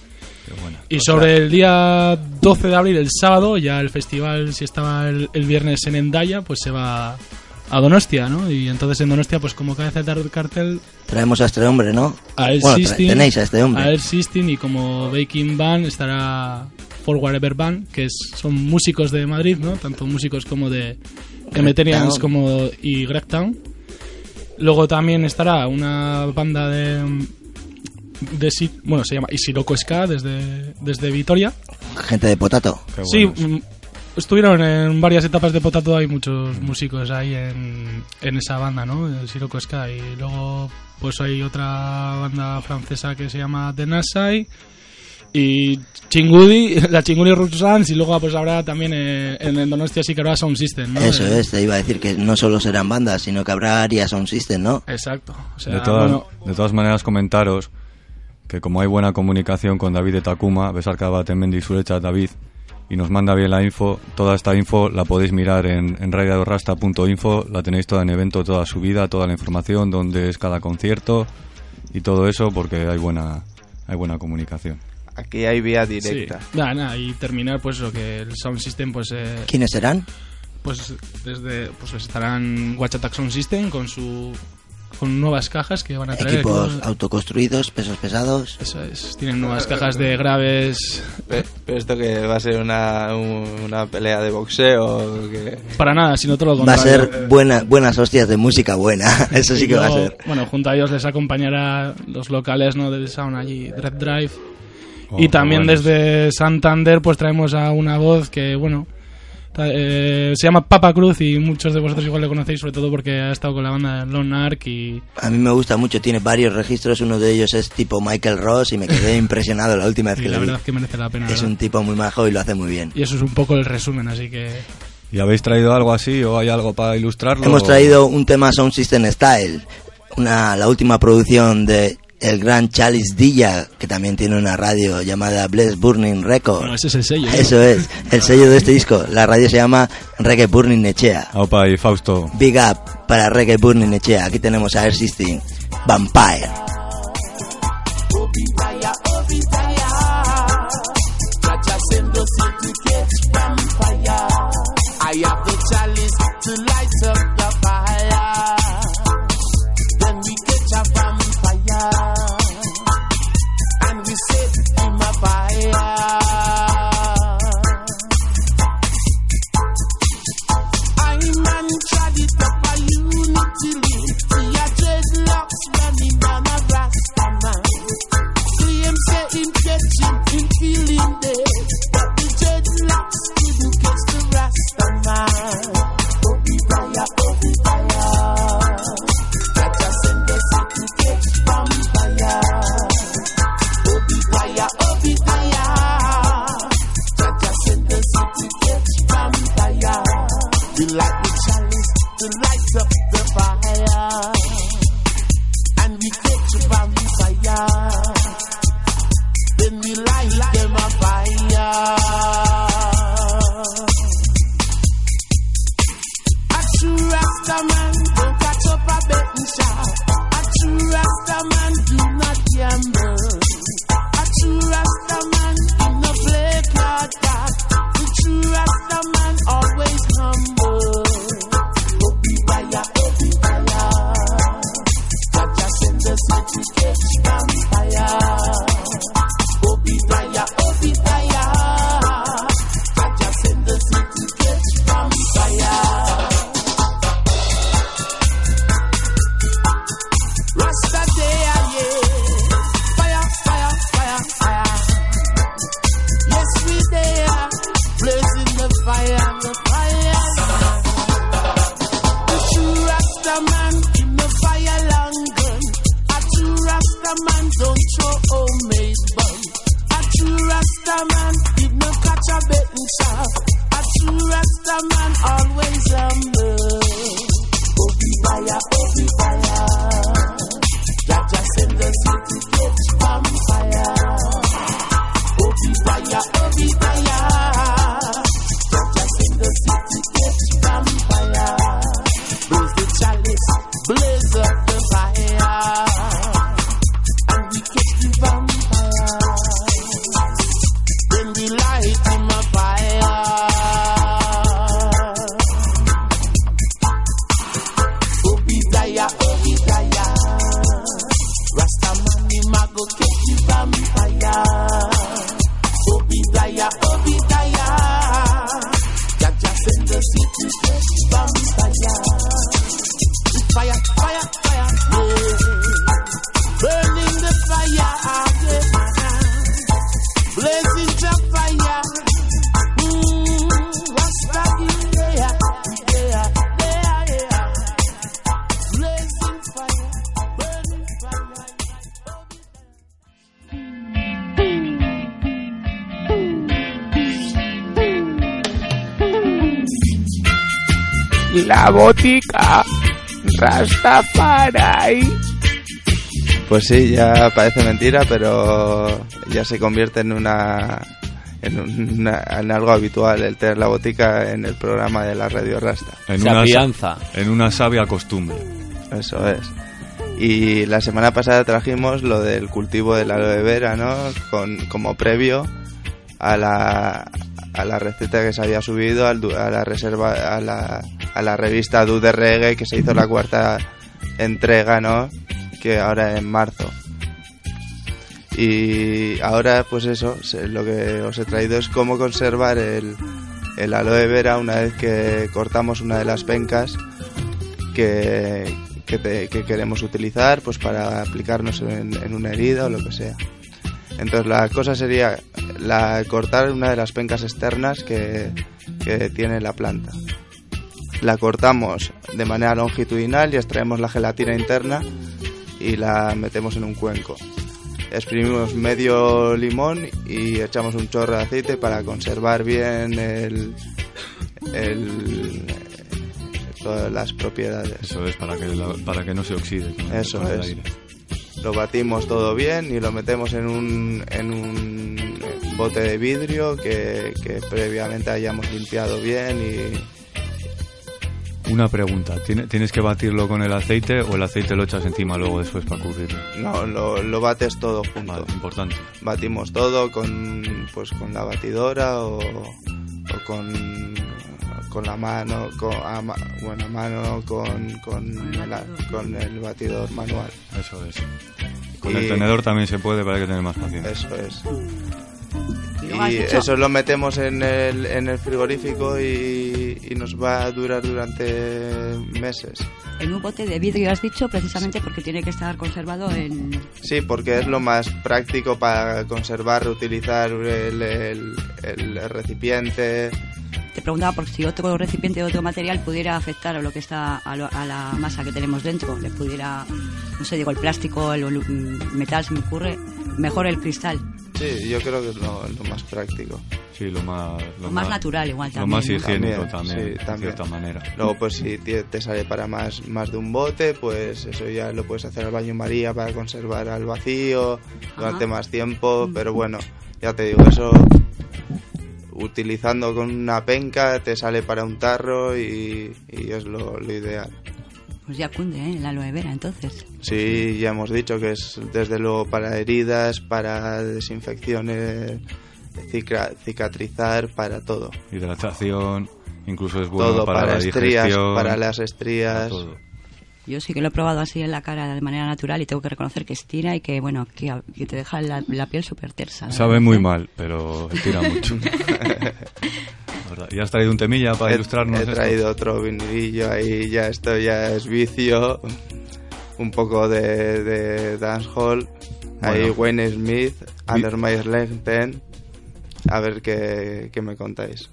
Y sobre el día doce de abril, el sábado, ya el festival, si estaba el, el viernes en Hendaya, pues se va a Donostia, ¿no? Y entonces en Donostia, pues como cabeza de cartel, Traemos a este hombre, ¿no? a El Bueno, tra- Sistine, tenéis a este hombre. a El Sistine, y como Baking Band estará For Whatever Band, que es, son músicos de Madrid, ¿no? Tanto músicos como de Emeterians Town. como y Gregtown. Luego también estará una banda de de Si- bueno, se llama Isiroko Ska desde desde Vitoria. Gente de Potato. Sí, mm, estuvieron en varias etapas de Potato, hay muchos músicos ahí en, en esa banda, ¿no? El Sirocco Ska. Y luego pues hay otra banda francesa que se llama The Nasai y Chingudi, la Chingudi Roots Dance, y luego pues habrá también eh, en el Donostia sí que habrá Sound System, ¿no? Eso Eh, es, te iba a decir que no solo serán bandas, sino que habrá áreas Sound System, ¿no? Exacto. O sea, de, todas, bueno, de todas maneras, comentaros que como hay buena comunicación con David de Takuma, Besarka Batemendi Surecha David, y nos manda bien la info, toda esta info la podéis mirar en, en radio rasta punto info, la tenéis toda en evento, toda subida, toda la información, dónde es cada concierto y todo eso, porque hay buena, hay buena comunicación. Aquí hay vía directa. sí. Nada, nada, y terminar pues lo que el Sound System pues eh, ¿Quiénes serán? pues desde pues estarán Watch Attack Sound System con su con nuevas cajas que van a traer. Equipos ¿no? autoconstruidos, pesos pesados. Eso es, tienen nuevas cajas de graves. Pe- Pero esto que va a ser una, un- una pelea de boxeo. Que... Para nada, sino todo lo Va a contrario. ser buena, buenas hostias de música buena. Eso sí Y que va a luego, ser. Bueno, junto a ellos les acompañará los locales, ¿no? Del Sound allí, Dread Drive. Oh, y también qué buenos. desde Santander pues traemos a una voz que, bueno, ta- eh, se llama Papa Cruz, y muchos de vosotros igual le conocéis, sobre todo porque ha estado con la banda Lone Ark y... A mí me gusta mucho, tiene varios registros, uno de ellos es tipo Michael Ross y me quedé impresionado la última vez y que la lo vi. verdad que merece la pena. Es ¿verdad? un tipo muy majo y lo hace muy bien. Y eso es un poco el resumen, así que... ¿Y habéis traído algo así o hay algo para ilustrarlo? Hemos traído un tema Sound System Style, una, la última producción de el gran Chalice Dilla, que también tiene una radio llamada Bless Burning Record. Bueno, ese es el sello, ¿no? Eso es, el sello de este disco. La radio se llama Reggae Burning Nechea. Aupa y Fausto. Big up para Reggae Burning Nechea. Aquí tenemos a Air System, Vampire. I have the chalice to light up the fire. Then we catch a vampire and we set him afire. I'm man tried it up a unity. See a dreadlocks running down a We light the chalice to light up the fire, and we catch a vampire. Then we light them a fire. A true Rasta man don't catch up a betting shop. A true Rasta man do not gamble. A true Rasta man do not play card back. The true Rasta man always humble. Obi fire, Obi fire. Jaja send us to catch vampire. Obi fire, Obi fire. Jaja send us to catch vampire. Rasta day, yeah. Fire, fire, fire, fire. Yes, we there. Blazing the fire, the fire. The true Rasta man in the fire long gun. A true Rasta man don't throw homemade bun. A true Rasta man did not catch a betting shop. A true Rasta man always humble. Obi fire, Obi fire. Jaja send us here to catch vampire. Obi fire, Obi fire. Jaja send us here to catch vampire. Blaze the chalice, blaze up the fire, and we catch the vampire. Then we light him a fire. Obadiah, Obadiah, Rastaman him a go catch the vampire. Obadiah, Obadiah, Jaja send us here to catch vampire. Fire, fire, fire, yeah. Burning the fire, yeah. Blazing the fire. Mm, Rasta in there, there, there, yeah. Blazing fire, burning fire. La botica Rastafari. Pues sí, ya parece mentira, pero ya se convierte en una en, una, en algo habitual el tener la botica en el programa de la Radio Rasta. En una, en una sabia costumbre. Eso es. Y la semana pasada trajimos lo del cultivo de la aloe vera, ¿no? Con, como previo a la a la receta que se había subido al, a la reserva a la a la revista Du de Reggae, que se hizo la cuarta entrega, ¿no? Que ahora en marzo. Y ahora, pues eso, lo que os he traído es cómo conservar el, el aloe vera una vez que cortamos una de las pencas que, que, te, que queremos utilizar, pues para aplicarnos en, en una herida o lo que sea. Entonces la cosa sería la, cortar una de las pencas externas que, que tiene la planta. La cortamos de manera longitudinal y extraemos la gelatina interna y la metemos en un cuenco. Exprimimos medio limón y echamos un chorro de aceite para conservar bien el, el, todas las propiedades. Eso es, para que, la, para que no se oxide. ¿No? Eso es. Aire. Lo batimos todo bien y lo metemos en un, en un bote de vidrio que, que previamente hayamos limpiado bien y... Una pregunta, ¿tienes que batirlo con el aceite o el aceite lo echas encima luego después para cubrirlo? No, lo, lo bates todo junto. Vale, importante. Batimos todo con pues con la batidora o, o con, con la mano, con, a, bueno, a mano con, con, la, con el batidor manual. Eso es. Con y, el tenedor también se puede, pero hay que tener más paciencia. Eso es. Y eso lo metemos en el, en el frigorífico y, y nos va a durar durante meses. En un bote de vidrio has dicho, precisamente porque tiene que estar conservado en... Sí, porque es lo más práctico para conservar, reutilizar el, el, el recipiente. Te preguntaba por si otro recipiente o otro material pudiera afectar a lo que está a, lo, a la masa que tenemos dentro. Le pudiera, no sé, digo, el plástico, el metal, se me ocurre, mejor el cristal. Sí, yo creo que es lo, lo más práctico. Sí, lo más... Lo, lo más, más natural igual también. Lo más ¿no? higiénico también, sí, de también. cierta manera. Luego, pues si te, te sale para más, más de un bote, pues eso ya lo puedes hacer al baño María para conservar al vacío durante Ajá. más tiempo, pero bueno, ya te digo, eso utilizando con una penca te sale para un tarro y, y es lo, lo ideal. Pues ya cunde, ¿eh? La aloe vera, entonces. Sí, ya hemos dicho que es desde luego para heridas, para desinfecciones, cica- cicatrizar, para todo. Hidratación, incluso es bueno todo, para, para la estrías, digestión, para las estrías. para todo. Yo sí que lo he probado así en la cara de manera natural y tengo que reconocer que estira y que, bueno, que, que te deja la, la piel súper tersa. Sabe ¿verdad? muy mal, pero estira mucho. ¿Y has traído un temilla para he, ilustrarnos He esto? traído otro vinilillo ahí, ya esto ya es vicio. Un poco de, de dancehall. Ahí Bueno. Wayne Smith, Under My Lenten. A ver qué, qué me contáis.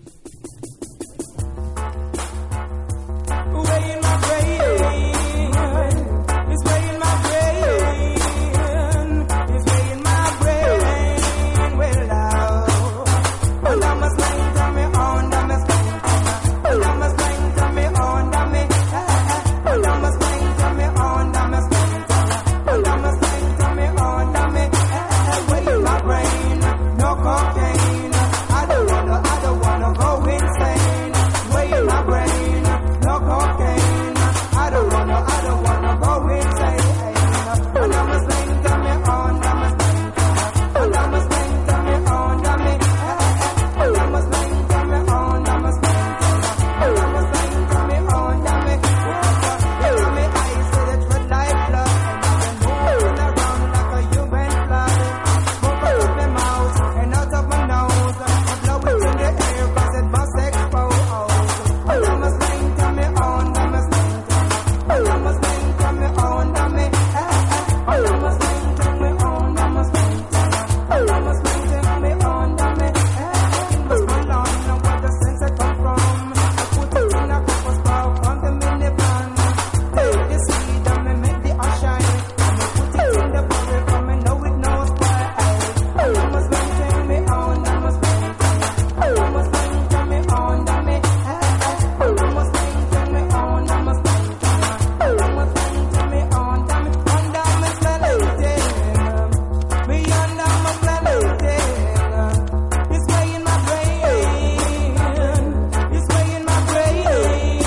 Weighing my brain, it's weighing my brain, it's weighing my brain, well out. And I must mind to me, on the must and I must mind to me, on the me, and I must mind to me, on the must and I must mind to me, on the me, weighing my brain, no cocaine. I don't wanna, I don't wanna go insane. Weighing my brain, no cocaine. I don't wanna, I don't wanna go insane. And I'm a slang to me on, I'm a slang to me. And I'm a slang to me on, I'm a And I'm a slang to me on, I'm a slang to me. And I'm a slang to me on, I'm a Tell me I said it's red like blood. And I've been moving around like a human flood. Smoke out of my mouth and out of my nose. I blow it in the air cause it must explode. And I'm a slang to me on, I'm a slang to me. And I'm a slang to me on, I'm a And I'm a slang to me on, I'm a slang to me. And I'm a slang to me on, I'm a What's my lawn and where the sense I come from? I put it in a couple spark on the minivan. Take the seed and me make the ash shine. And me put it in the barrel cause me know it knows why. And I'm a slang to me on, I'm a slang to me. And I'm a slang to me on, I'm a And I'm a slang to me on, I'm a slang to me. And I'm a slang to me on, I'm a And I'm a slang to me on, I'm a slang to It's weighing my brain, it's weighing my brain.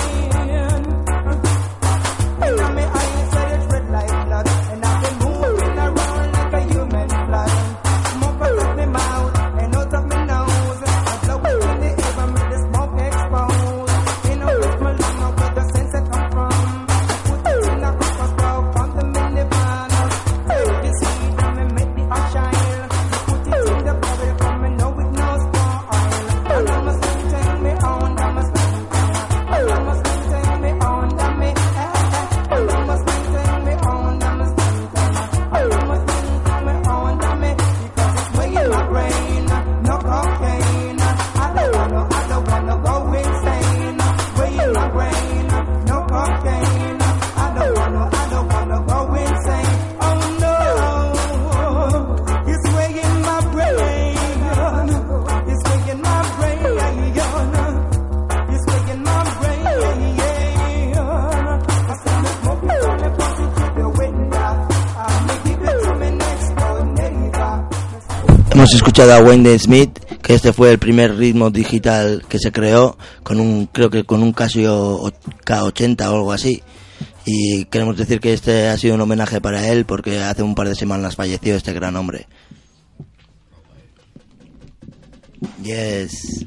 And on me eyes said it's red like blood. And I've been moving around like a human blood. Smoke out of my mouth and out of my nose. I blow it in the air and make the smoke explode. In a with my lung out where the sense I come from. I put it in a copper sprout on the minivan. Take the seed and me make the ash shine. Put it in the barrel cause me know it knows spoil. And I'm a sling take me on, I'm a sling And I'm a sling take me on, I'm a And I'm a sling take me on, I'm a sling And I'm a sling take me on, I'm a Because it's weighing my brain, no cocaine. I don't wanna, I don't wanna go insane. Weighing my brain, no cocaine. I don't wanna, I don't wanna go insane. Oh no, it's weighing my brain. It's weighing my brain. It's weighing my brain. I said, let's smoke it on the pussy to the window. I'ma give it to me next door neighbor. Hemos escuchado a Wayne Smith, que este fue el primer ritmo digital que se creó con un, creo que con un Casio K ochenta o algo así. Y queremos decir que este ha sido un homenaje para él porque hace un par de semanas falleció este gran hombre. Yes.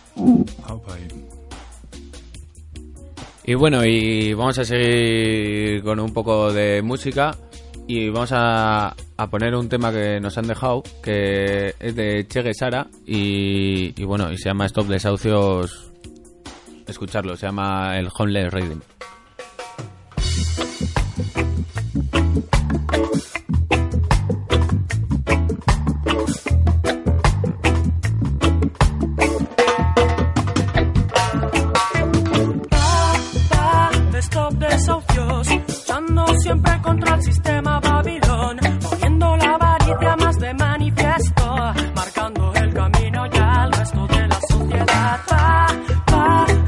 Y bueno, y vamos a seguir con un poco de música y vamos a, a poner un tema que nos han dejado, que es de Che Guevara y, y bueno, y se llama Stop Desahucios. Escucharlo, se llama el Homeless Rhythm. Stop desahucios, luchando siempre contra el sistema Babilón, poniendo la avaricia más de manifiesto.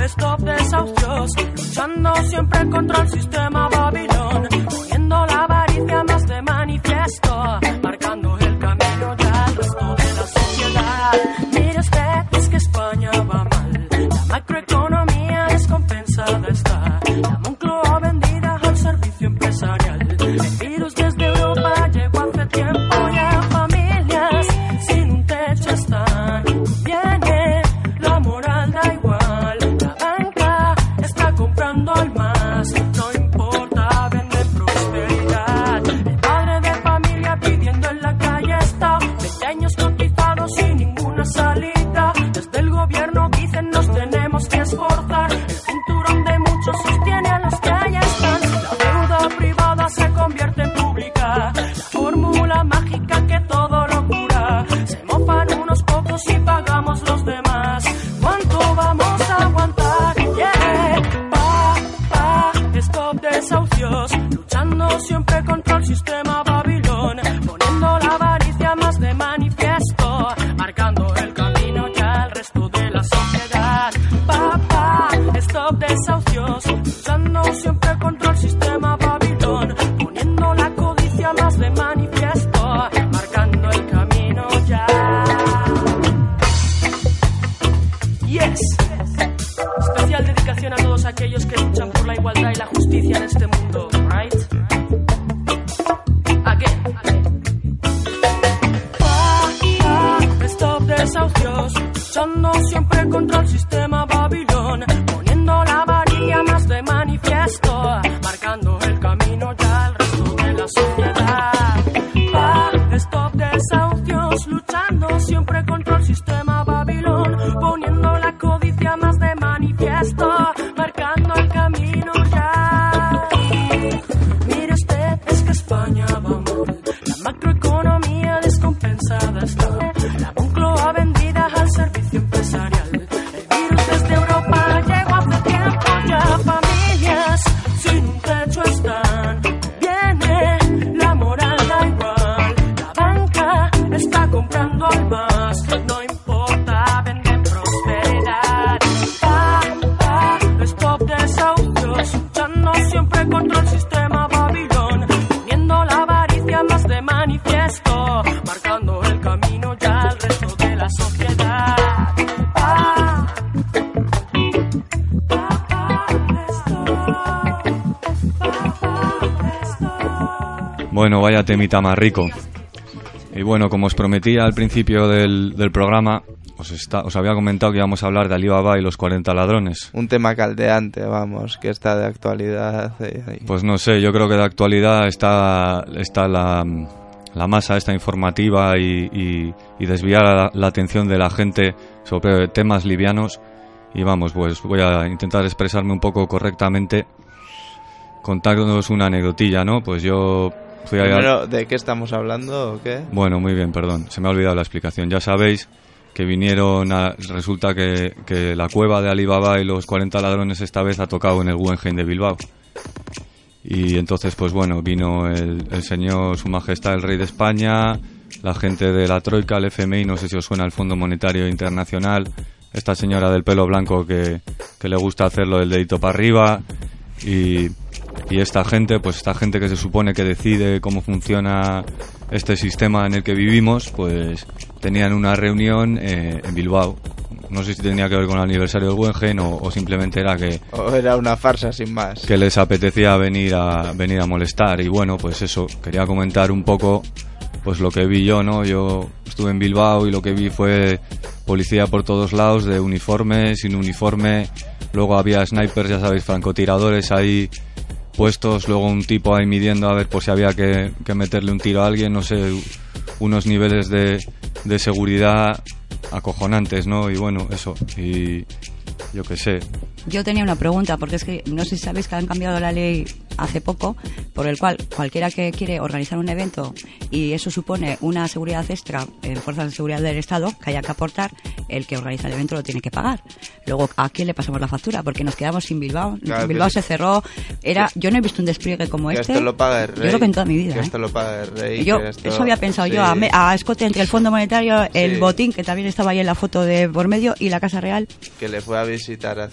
stop desahucios, luchando siempre contra el sistema Babilón, poniendo la avaricia más de manifiesto, marcando el camino ya al resto de la sociedad. Mire usted, es que España va mal, la macroeconomía descompensada está, la Moncloa vendida al servicio empresarial, el virus desde Europa llegó hace tiempo ya, familias sin un techo están, viene la moral da igual, la banca está comprando al más, no importa, vende prosperidad, el padre de familia pidiendo en la calle está, veinte años cotizados sin ninguna salida, desde el gobierno dicen nos tenemos que esforzar, el cinturón de muchos sostiene a los que allá están, la deuda privada se convierte en pública, la fórmula mágica que todo lo cura, se mofan unos pocos y pagamos los demás, ¿cuánto vamos a aguantar? Yeah, pa, pa, stop desahucios, luchando siempre contra el sistema Babilón, poniendo la avaricia más de manifiesto, marcando el camino ya al resto de la sociedad. Pa, pa, stop desahucios, luchando siempre contra el sistema Babilón, poniendo la codicia más de manifiesto, marcando el camino ya. Yes. Especial dedicación a todos aquellos que luchan por la igualdad y la justicia en este mundo, right? Again. Pa, pa, stop desahucios, luchando siempre contra el sistema Babilón, poniendo la avaricia más de manifiesto, marcando el camino ya al resto de la sociedad. Pa, stop desahucios, luchando siempre contra el sistema Babilón, poniendo la codicia más de manifiesto, marcando el camino ya. Mire usted, es que España va mal, la macroeconomía descompensada está, la Moncloa vendida al servicio empresarial, el virus desde Europa llegó hace tiempo ya, familias sin un techo están, viene la moral da igual, la banca está comprando al más, no importa, venden prosperidad. Pa, pa, stop desahucios, luchando siempre contra el sistema Babilón, poniendo la avaricia más de manifiesto, marcando el camino ya al resto de la sociedad. Pa, pa, pa, stop, pa, pa, stop. Bueno, vaya temita más rico. Y bueno, como os prometía al principio del, del programa, os, está, os había comentado que íbamos a hablar de Alibaba y los cuarenta ladrones. Un tema caldeante, vamos, que está de actualidad. Y, y... Pues no sé, yo creo que de actualidad está, está la, la masa esta informativa y, y, y desviar la, la atención de la gente sobre temas livianos. Y vamos, pues voy a intentar expresarme un poco correctamente contándonos una anecdotilla, ¿no? Pues yo... Fui allá... Primero, ¿de qué estamos hablando o qué? Bueno, muy bien, perdón, se me ha olvidado la explicación. Ya sabéis que vinieron, a... resulta que, que la cueva de Alibaba y los cuarenta ladrones esta vez ha tocado en el Guggenheim de Bilbao. Y entonces, pues bueno, vino el, el señor, su majestad, el rey de España, la gente de la Troika, el F M I, no sé si os suena el Fondo Monetario Internacional, esta señora del pelo blanco que, que le gusta hacerlo del dedito para arriba, y... Y esta gente, pues esta gente que se supone que decide cómo funciona este sistema en el que vivimos, pues tenían una reunión eh, en Bilbao. No sé si tenía que ver con el aniversario del Guggenheim o, o simplemente era que... O era una farsa sin más. Que les apetecía venir a venir a molestar. Y bueno, pues eso, quería comentar un poco pues lo que vi yo, ¿no? Yo estuve en Bilbao y lo que vi fue policía por todos lados, de uniforme, sin uniforme. Luego había snipers, ya sabéis, francotiradores ahí puestos, luego un tipo ahí midiendo a ver por si había que, que meterle un tiro a alguien, no sé, unos niveles de, de seguridad acojonantes, ¿no? Y bueno, eso, y yo qué sé. Yo tenía una pregunta, porque es que no sé si sabéis que han cambiado la ley hace poco, por el cual cualquiera que quiere organizar un evento y eso supone una seguridad extra en fuerzas de seguridad del Estado que haya que aportar, el que organiza el evento lo tiene que pagar. Luego, ¿a quién le pasamos la factura? Porque nos quedamos sin Bilbao. Claro, Bilbao que se cerró. Era, yo no he visto un despliegue como que este. Esto lo paga el rey. Yo creo que en toda mi vida. Que ¿eh? esto lo paga el rey. Yo, que esto, eso había pensado sí. yo, a, me, a escote entre el Fondo Monetario, el Sí. botín, que también estaba ahí en la foto de por medio, y la Casa Real. Que le fue a visitar a Azcuna y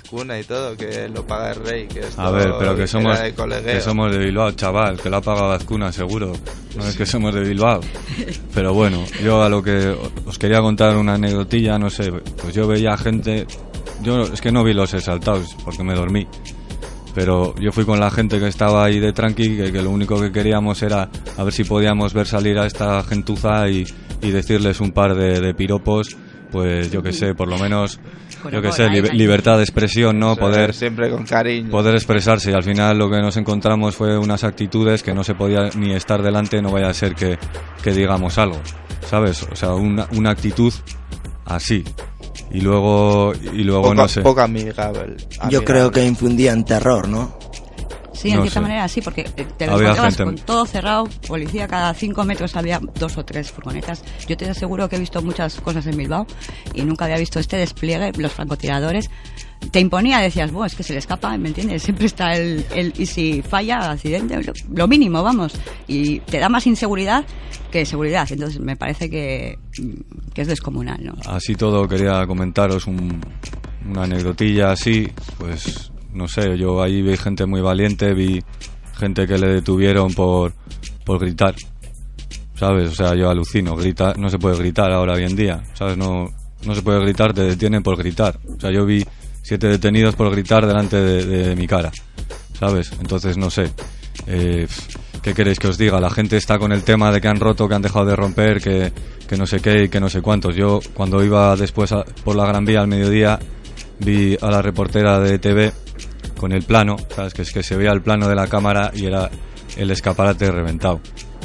y todo, que lo paga el rey, que esto A ver, pero que somos, era de colegueo. que somos de Bilbao, chaval, que lo ha pagado Azcuna, seguro. No es que somos de Bilbao. Pero bueno, yo a lo que os quería contar una anécdotilla, no sé, pues yo veía gente... Yo es que no vi los exaltados, porque me dormí. Pero yo fui con la gente que estaba ahí de tranqui, que, que lo único que queríamos era a ver si podíamos ver salir a esta gentuza y, y decirles un par de, de piropos, pues yo que sé, por lo menos, yo que sé, li- libertad de expresión, ¿no? Poder siempre con cariño. Poder expresarse, y al final lo que nos encontramos fue unas actitudes que no se podía ni estar delante, no vaya a ser que, que digamos algo, ¿sabes? O sea, una, una actitud así. Y luego, y luego poca, no sé. Poca amigable. Yo creo que infundían terror, ¿no? Sí, en No cierta sé. manera sí, porque te lo Había encontrabas gente- con todo cerrado, policía cada cinco metros había dos o tres furgonetas. Yo te aseguro que he visto muchas cosas en Bilbao y nunca había visto este despliegue, los francotiradores. Te imponía, decías, bueno, es que se le escapa, ¿me entiendes? Siempre está el, el y si falla, accidente, lo, lo mínimo, vamos. Y te da más inseguridad que seguridad, entonces me parece que, que es descomunal, ¿no? Así todo quería comentaros un, una anécdotilla así, pues no sé, yo ahí vi gente muy valiente, vi gente que le detuvieron por, por gritar, ¿sabes? O sea, yo alucino, gritar, no se puede gritar ahora hoy en día, ¿sabes? No, no se puede gritar, te detienen por gritar. O sea, yo vi siete detenidos por gritar delante de, de mi cara, ¿sabes? Entonces, no sé, eh, ¿qué queréis que os diga? La gente está con el tema de que han roto, que han dejado de romper, que, que no sé qué y que no sé cuántos. Yo, cuando iba después a- por la Gran Vía al mediodía, vi a la reportera de T V con el plano, ¿sabes? Que es que se veía el plano de la cámara y era el escaparate reventado.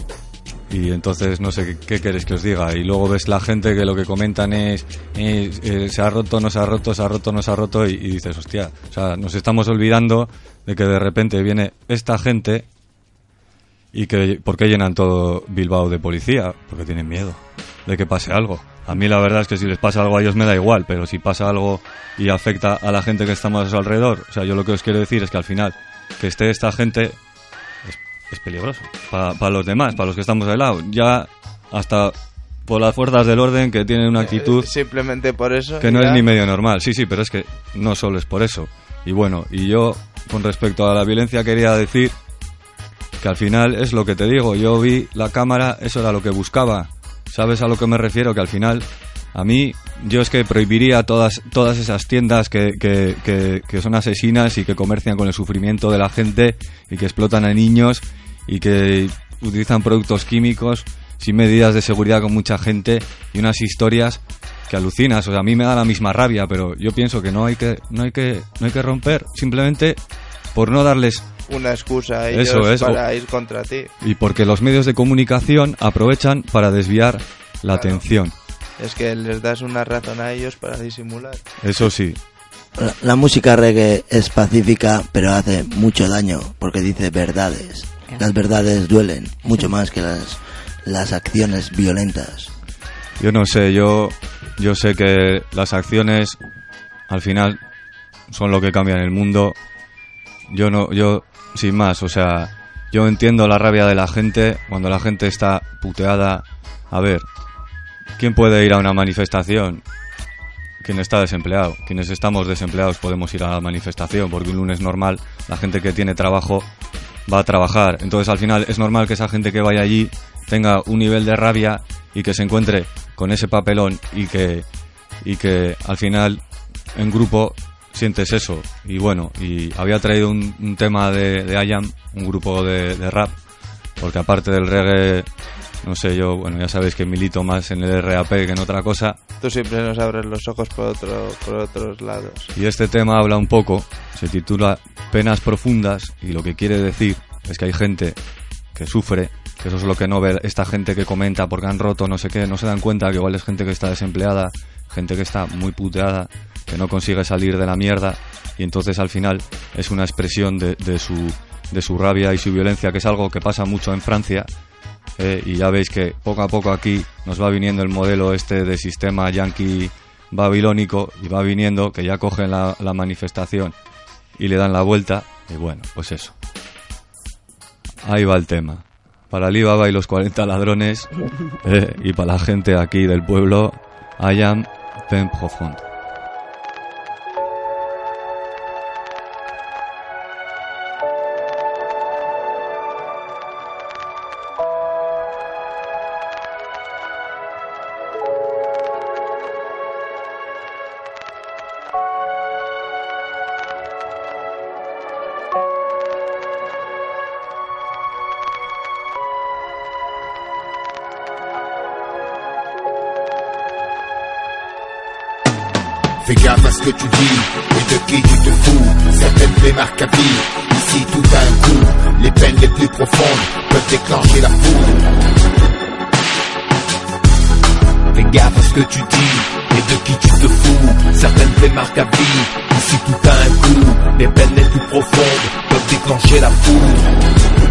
Y entonces no sé qué, qué queréis que os diga. Y luego ves la gente que lo que comentan es eh, eh, se ha roto, no se ha roto, se ha roto, no se ha roto, y, y dices, hostia, o sea, nos estamos olvidando de que de repente viene esta gente y que, ¿por qué llenan todo Bilbao de policía? Porque tienen miedo de que pase algo. A mí la verdad es que si les pasa algo a ellos me da igual, pero si pasa algo y afecta a la gente que estamos a su alrededor, o sea, yo lo que os quiero decir es que al final, que esté esta gente es, es peligroso para, para los demás, para los que estamos al lado. Ya hasta por las fuerzas del orden que tienen una actitud Eh, simplemente por eso. que no ya. es ni medio normal. Sí, sí, pero es que no solo es por eso. Y bueno, y yo con respecto a la violencia quería decir que al final es lo que te digo, yo vi la cámara, eso era lo que buscaba. ¿Sabes a lo que me refiero? Que al final, a mí, yo es que prohibiría todas todas esas tiendas que, que, que, que son asesinas y que comercian con el sufrimiento de la gente y que explotan a niños y que utilizan productos químicos sin medidas de seguridad con mucha gente y unas historias que alucinas. O sea, a mí me da la misma rabia, pero yo pienso que no hay que no hay que no hay que romper simplemente por no darles Una excusa a ellos Eso es, para o- ir contra ti. y porque los medios de comunicación aprovechan para desviar la Claro. atención. Es que les das una razón a ellos para disimular. Eso sí. La, la música reggae es pacífica, pero hace mucho daño porque dice verdades. Las verdades duelen mucho más que las, las acciones violentas. Yo no sé, yo yo sé que las acciones al final son lo que cambian el mundo. Yo no yo sin más, o sea, yo entiendo la rabia de la gente cuando la gente está puteada. A ver, ¿quién puede ir a una manifestación? Quien está desempleado. Quienes estamos desempleados podemos ir a la manifestación, porque un lunes normal la gente que tiene trabajo va a trabajar. Entonces al final es normal que esa gente que vaya allí tenga un nivel de rabia y que se encuentre con ese papelón y que y que al final en grupo sientes eso. Y bueno, y había traído un, un tema de, de I A M, un grupo de, de rap, porque aparte del reggae, no sé, yo, bueno, ya sabéis que milito más en el R A P que en otra cosa. Tú siempre nos abres los ojos por, otro, por otros lados. Y este tema habla un poco, se titula Penas Profundas, y lo que quiere decir es que hay gente que sufre, que eso es lo que no ve esta gente que comenta porque han roto no sé qué, no se dan cuenta que igual es gente que está desempleada, gente que está muy puteada, que no consigue salir de la mierda, y entonces al final es una expresión de, de su de su rabia y su violencia, que es algo que pasa mucho en Francia. Eh, y ya veis que poco a poco aquí nos va viniendo el modelo este de sistema yanqui babilónico, y va viniendo que ya cogen la, la manifestación y le dan la vuelta, y bueno, pues eso. Ahí va el tema. Para Alibaba y los cuarenta ladrones, eh, y para la gente aquí del pueblo, I am Pen Profond. Fais gaffe à ce que tu dis et de qui tu te fous. Certaines plaies marquent à vie. Ici tout a un coup. Les peines les plus profondes peuvent déclencher la foudre. Fais gaffe à ce que tu dis et de qui tu te fous. Certaines plaies marquent à vie. Ici tout a un coup. Les peines les plus profondes peuvent déclencher la foudre.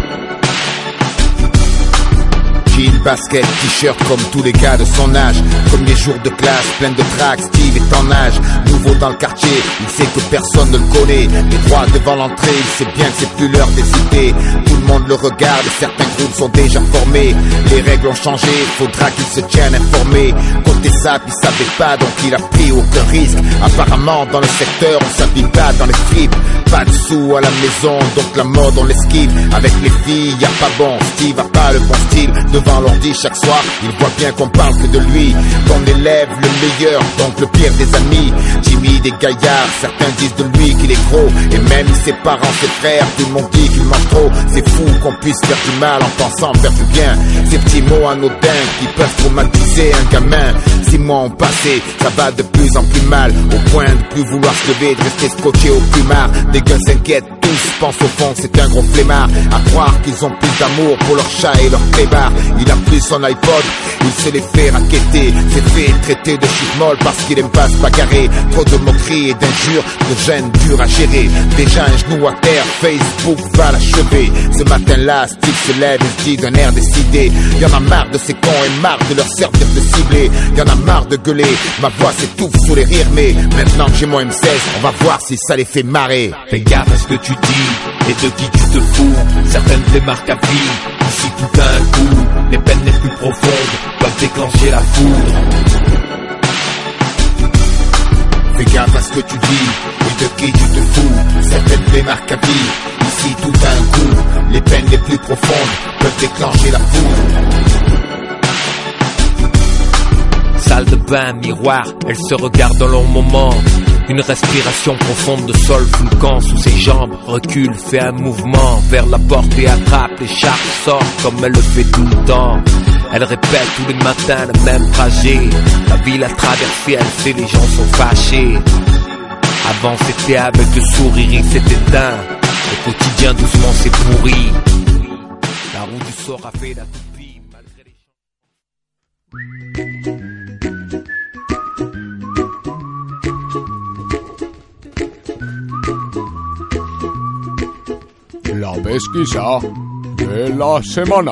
Jean, basket, t-shirt comme tous les gars de son âge. Premier jour de classe, plein de tracks, Steve est en âge. Nouveau dans le quartier, il sait que personne ne le connaît. Les droits devant l'entrée, il sait bien que c'est plus l'heure d'hésiter. Tout le monde le regarde et certains groupes sont déjà formés. Les règles ont changé, faudra qu'il se tienne informé. Côté sap, il savait pas donc il a pris aucun risque. Apparemment dans le secteur, on s'habille pas dans les fripes. Pas de sous à la maison, donc la mode on l'esquive. Avec les filles, y a pas bon, Steve a pas le bon style. Devant l'ordi chaque soir, il voit bien qu'on parle que de lui. Ton élève le meilleur, donc le pire des amis. Timide et gaillard, certains disent de lui qu'il est gros. Et même ses parents, ses frères, tout le monde dit qu'il mange trop. C'est fou qu'on puisse faire du mal en pensant faire du bien. Ces petits mots anodins qui peuvent traumatiser un gamin. Six mois ont passé, ça va de plus en plus mal. Au point de plus vouloir se lever, de rester scotché au plumard. Des gars s'inquiètent, tous pensent au fond que c'est un gros flemmard. À croire qu'ils ont plus d'amour pour leur chat et leur clébard. Il a plus son iPod, il se les fait raqueter. C'est fait traiter de shit molle parce qu'il aime pas se bagarrer. Trop de moqueries et d'injures, de gêne dur à gérer. Déjà un genou à terre, Facebook va l'achever. Ce matin-là, Steve se lève et se dit d'un air décidé. Y'en a marre de ces cons et marre de leur servir de ciblé. Y'en a marre de gueuler, ma voix s'étouffe sous les rires. Mais maintenant que j'ai mon M seize, on va voir si ça les fait marrer. Fais gaffe à ce que tu dis et de qui tu te fous. Certaines plaies marquent à vie. Ici tout a un coup. Les peines les plus profondes peuvent déclencher la foudre. Fais gaffe à ce que tu dis et de qui tu te fous. Certaines plaies marquent à vie. Ici tout a un coup. Les peines les plus profondes peuvent déclencher la foudre. Salle de bain, miroir, elle se regarde dans leur moment. Une respiration profonde de sol sous le camp, sous ses jambes, recule, fait un mouvement vers la porte et attrape l'écharpe, sort comme elle le fait tout le temps. Elle répète tous les matins le même trajet. La ville a traversé, elle sait les gens sont fâchés. Avant c'était avec le sourire, il s'est éteint. Le quotidien doucement s'est pourri. La roue du sort a fait la toupie malgré les... La pesquisa de la semana.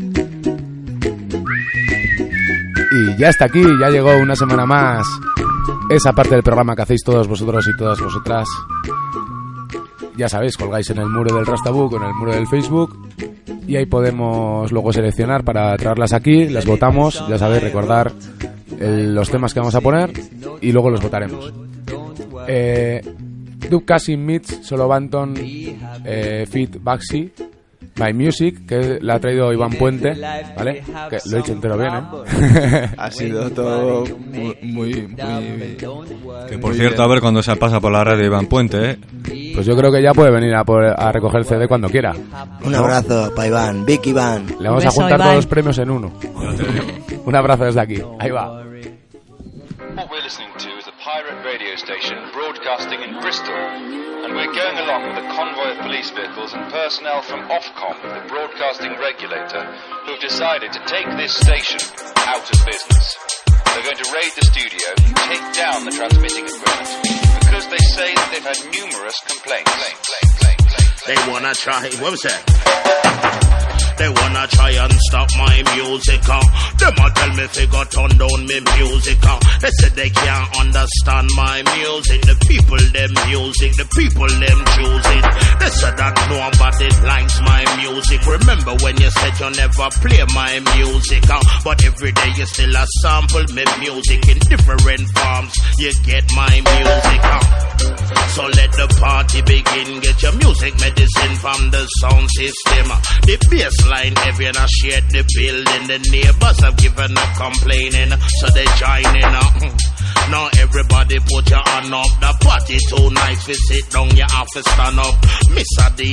Y ya está aquí, ya llegó una semana más esa parte del programa que hacéis todos vosotros y todas vosotras. Ya sabéis, colgáis en el muro del Rastabook o en el muro del Facebook y ahí podemos luego seleccionar para traerlas aquí, las votamos, ya sabéis, recordar el, los temas que vamos a poner y luego los votaremos. Eh... Dub Cassin Meets Solo Banton eh, Fit Baxi by Music, que la ha traído Iván Puente, ¿vale? Que lo he dicho entero bien, ¿eh? Ha sido todo muy, muy, muy... Que por cierto, a ver cuando se pasa por la red de Iván Puente, ¿eh? Pues yo creo que ya puede venir a, por, a recoger el C D cuando quiera. Un abrazo para Iván, Vic Iván. Le vamos a juntar todos los premios en uno. Un abrazo desde aquí, ahí va. What we're listening to is a pirate radio station broadcasting in Bristol, and we're going along with a convoy of police vehicles and personnel from Ofcom, the broadcasting regulator, who've decided to take this station out of business. They're going to raid the studio and take down the transmitting equipment because they say that they've had numerous complaints. They wanna try, what was that? They wanna try and stop my music, uh. Them a tell me they got turn down me music, uh. They said they can't understand my music. The people them music, the people them choose it. They said that nobody likes my music. Remember when you said you never play my music, uh. But every day you still a sample me music in different forms. You get my music, uh. So let the party begin. Get your music medicine from the sound system. The bassline heavy and I share the building. The neighbors have given up complaining, so they join in. Now everybody put your hand up. The party too nice, we sit down, you have to stand up. Mister D J,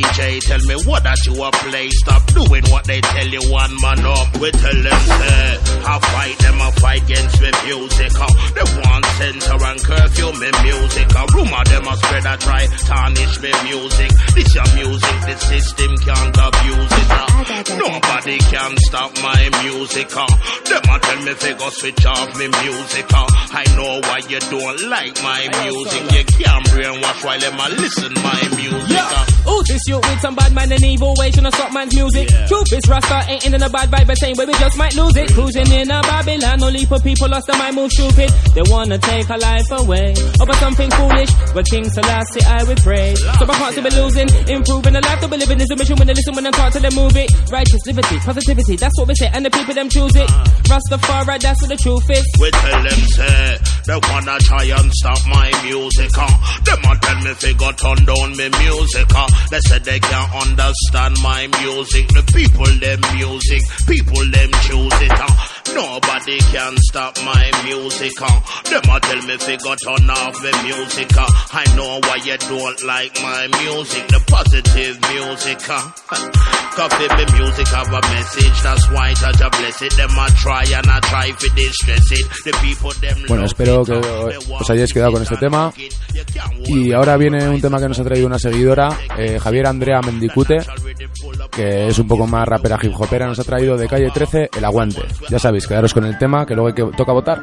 tell me what that you a play. Stop doing what they tell you, one man up. We tell them say, I fight them, I fight against me music. Uh. They want censor and curfew me music. Uh. Rumor them a spread a try tarnish me music. This your music, the system can't abuse it. Uh. Nobody can stop my music. Uh. Them a tell me fi go switch off me music. Uh. I know why you don't like my music. You can't brainwash while them a listen my music. Uh. Ooh, this you with some bad man and evil ways to stop man's music. Yeah. Truth is Rasta ain't in a bad vibe, but same way we just might lose it. Cruising in a Babylon, only for people lost their mind, move stupid. They wanna take our life away over something foolish. But King Selassie I will pray. So I can't see me losing, improving the life that we living is a mission. When they listen, when I'm taught to them move it. Righteous liberty, positivity, that's what we say, and the people them choose it. Rastafari, that's what the truth is. We tell them say they wanna try and stop my music. Uh. Them a tell me fi go turn down me music. Uh. They said they can't understand my music. The people them music, people them choose it. Uh. Nobody can stop my music. Uh. Them a tell me fi go turn off me music. Uh. I know why you don't like my music, the positive music. Uh. Cause me music have a message, that's why Jaja bless it. Them a try and I try fi distress it. The people them. Bueno, espero que os hayáis quedado con este tema. Y ahora viene un tema que nos ha traído una seguidora, eh, Javier Andrea Mendicute, que es un poco más rapera hip hopera. Nos ha traído de Calle trece, El Aguante. Ya sabéis, quedaros con el tema, que luego hay que toca votar.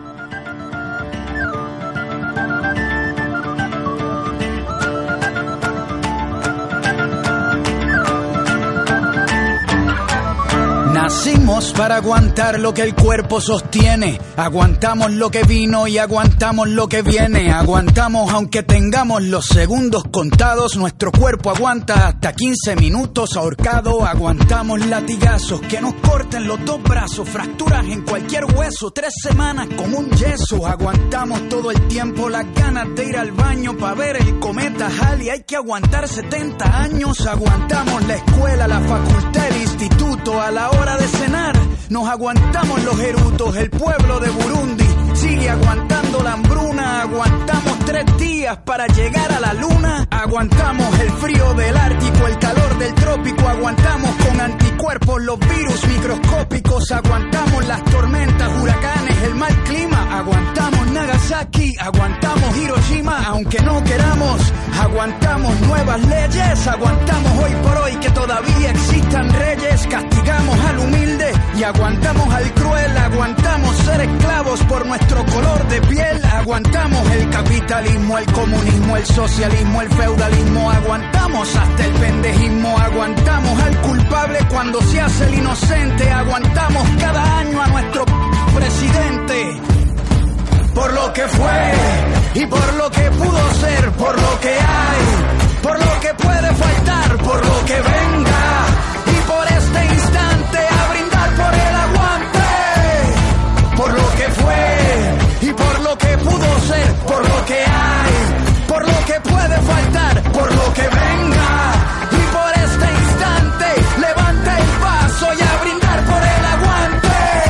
Nacimos para aguantar lo que el cuerpo sostiene. Aguantamos lo que vino y aguantamos lo que viene. Aguantamos aunque tengamos los segundos contados. Nuestro cuerpo aguanta hasta quince minutos ahorcado. Aguantamos latigazos que nos corten los dos brazos. Fracturas en cualquier hueso. Tres semanas con un yeso. Aguantamos todo el tiempo las ganas de ir al baño para ver el cometa Halley. Hay que aguantar setenta años. Aguantamos la escuela, la facultad, el instituto. A la hora de cenar nos aguantamos los erutos. El pueblo de Burundi sigue aguantando la hambruna. Aguantamos tres días para llegar a la luna. Aguantamos el frío del Ártico, el calor del trópico. Aguantamos con anticuerpos los virus microscópicos. Aguantamos las tormentas, huracanes, el mal clima. Aguantamos Nagasaki, aguantamos Hiroshima, aunque no queramos. Aguantamos nuevas leyes. Aguantamos hoy por hoy que todavía existan reyes. Castigamos al humilde y aguantamos al cruel. Aguantamos ser esclavos por nuestro color de piel. Aguantamos el capitalismo, el comunismo, el socialismo, el feudalismo. Aguantamos hasta el pendejismo. Aguantamos al culpable cuando se hace el inocente. Aguantamos cada año a nuestro presidente. Por lo que fue y por lo que pudo ser, por lo que hay, por lo que puede faltar, por lo que venga y por este instante a brindar por el aguante. Por lo que fue y por lo que pudo ser, por lo que hay, por lo que puede faltar, por lo que venga y por este instante levanta el paso y a brindar por el aguante.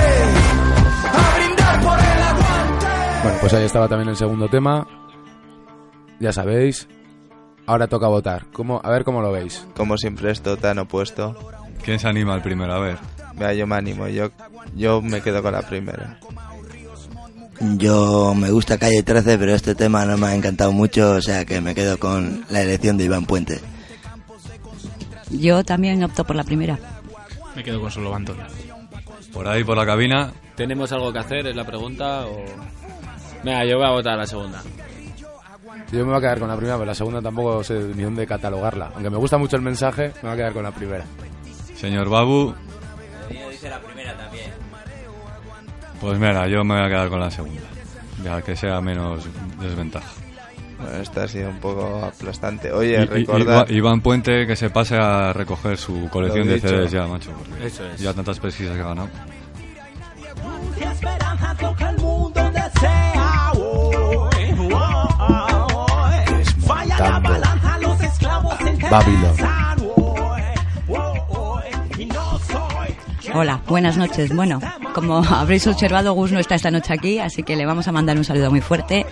A brindar por el aguante. Bueno, pues ahí estaba también el segundo tema. Ya sabéis. Ahora toca votar. ¿Cómo? A ver cómo lo veis. Como siempre esto tan opuesto. ¿Quién se anima al primero? A ver. Vea, yo me animo. Yo, yo me quedo con la primera. Yo me gusta Calle trece, pero este tema no me ha encantado mucho, o sea que me quedo con la elección de Iván Puente. Yo también opto por la primera. Me quedo con Solo Bantón. Por ahí, por la cabina. ¿Tenemos algo que hacer? ¿Es la pregunta? O... Venga, yo voy a votar la segunda. Yo me voy a quedar con la primera, pero la segunda tampoco sé ni dónde catalogarla. Aunque me gusta mucho el mensaje, me voy a quedar con la primera. Señor Babu. Yo dice la primera también. Pues mira, yo me voy a quedar con la segunda. Ya que sea menos desventaja. Bueno, esta ha sido un poco aplastante. Oye, y, recordad... y, Iván Puente que se pase a recoger su colección de C Ds ya, macho. Eso es. Ya tantas pesquisas que ha ganado. Esperanza toca el mundo desea hoy. Vaya la balanza, los esclavos se Babilón. Hola, buenas noches. Bueno, como habréis observado, Gus no está esta noche aquí, así que le vamos a mandar un saludo muy fuerte.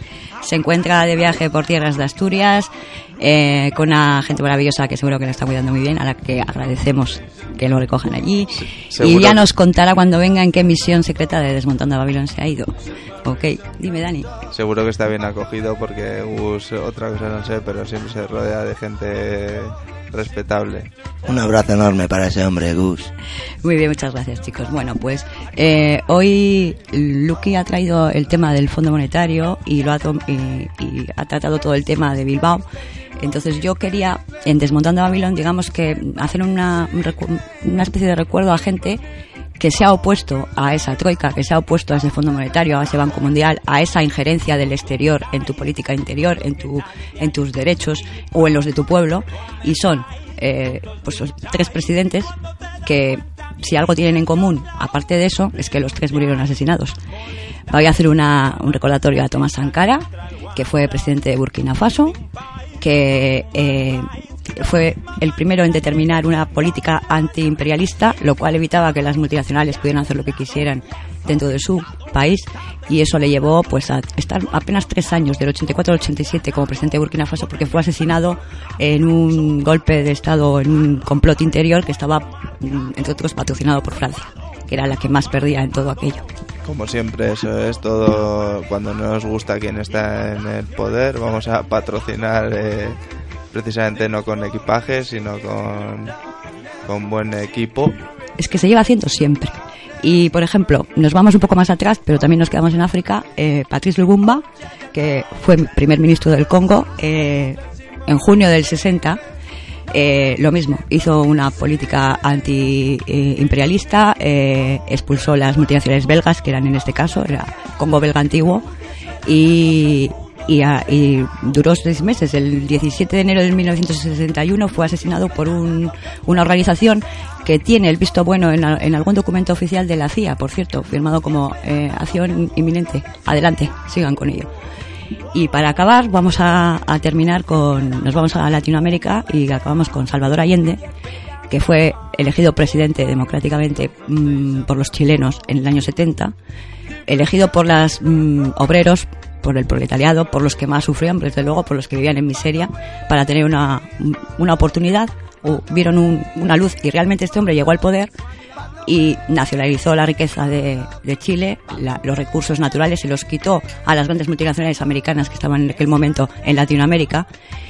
se encuentra de viaje por tierras de Asturias eh, con una gente maravillosa que seguro que le está cuidando muy bien, a la que agradecemos que lo recojan allí. Sí, y ya nos contará cuando venga en qué misión secreta de Desmontando a Babilón se ha ido. Ok, dime, Dani. Seguro que está bien acogido porque Gus, otra cosa no sé, pero siempre se rodea de gente respetable. Un abrazo enorme para ese hombre, Gus. Muy bien, muchas gracias, chicos. Bueno, pues eh, hoy Lucky ha traído el tema del Fondo Monetario y lo ha, to- y, y ha tratado todo el tema de Bilbao. Entonces yo quería, en Desmontando a Babilón, digamos que hacer una, un recu- una especie de recuerdo a gente que se ha opuesto a esa troika, que se ha opuesto a ese Fondo Monetario, a ese Banco Mundial, a esa injerencia del exterior en tu política interior, en tu en tus derechos o en los de tu pueblo, y son eh, pues tres presidentes que, si algo tienen en común, aparte de eso, es que los tres murieron asesinados. Voy a hacer una, un recordatorio a Thomas Sankara, que fue presidente de Burkina Faso, que eh, fue el primero en determinar una política antiimperialista, lo cual evitaba que las multinacionales pudieran hacer lo que quisieran dentro de su país, y eso le llevó pues a estar apenas tres años, del ochenta y cuatro al ochenta y siete, como presidente de Burkina Faso, porque fue asesinado en un golpe de estado, en un complot interior que estaba, entre otros, patrocinado por Francia, que era la que más perdía en todo aquello. Como siempre, eso es todo. Cuando no nos gusta quien está en el poder, vamos a patrocinar eh, precisamente no con equipaje, sino con, con buen equipo. Es que se lleva haciendo siempre. Y, por ejemplo, nos vamos un poco más atrás, pero también nos quedamos en África. eh, Patrice Lumumba, que fue primer ministro del Congo, eh, en junio del sesenta, Eh, lo mismo, hizo una política anti-imperialista, eh, expulsó las multinacionales belgas, que eran en este caso, era Congo belga antiguo, y, y, a, y duró seis meses. El diecisiete de enero de mil novecientos sesenta y uno fue asesinado por un, una organización que tiene el visto bueno en, en algún documento oficial de la C I A, por cierto, firmado como eh, acción inminente. Adelante, sigan con ello. Y para acabar vamos a, a terminar con, nos vamos a Latinoamérica y acabamos con Salvador Allende, que fue elegido presidente democráticamente mmm, por los chilenos en el año setenta, elegido por los mmm, obreros, por el proletariado, por los que más sufrían, desde luego por los que vivían en miseria, para tener una, una oportunidad, o vieron un, una luz, y realmente este hombre llegó al poder y nacionalizó la riqueza de, de Chile, la, los recursos naturales, y los quitó a las grandes multinacionales americanas que estaban en aquel momento en Latinoamérica.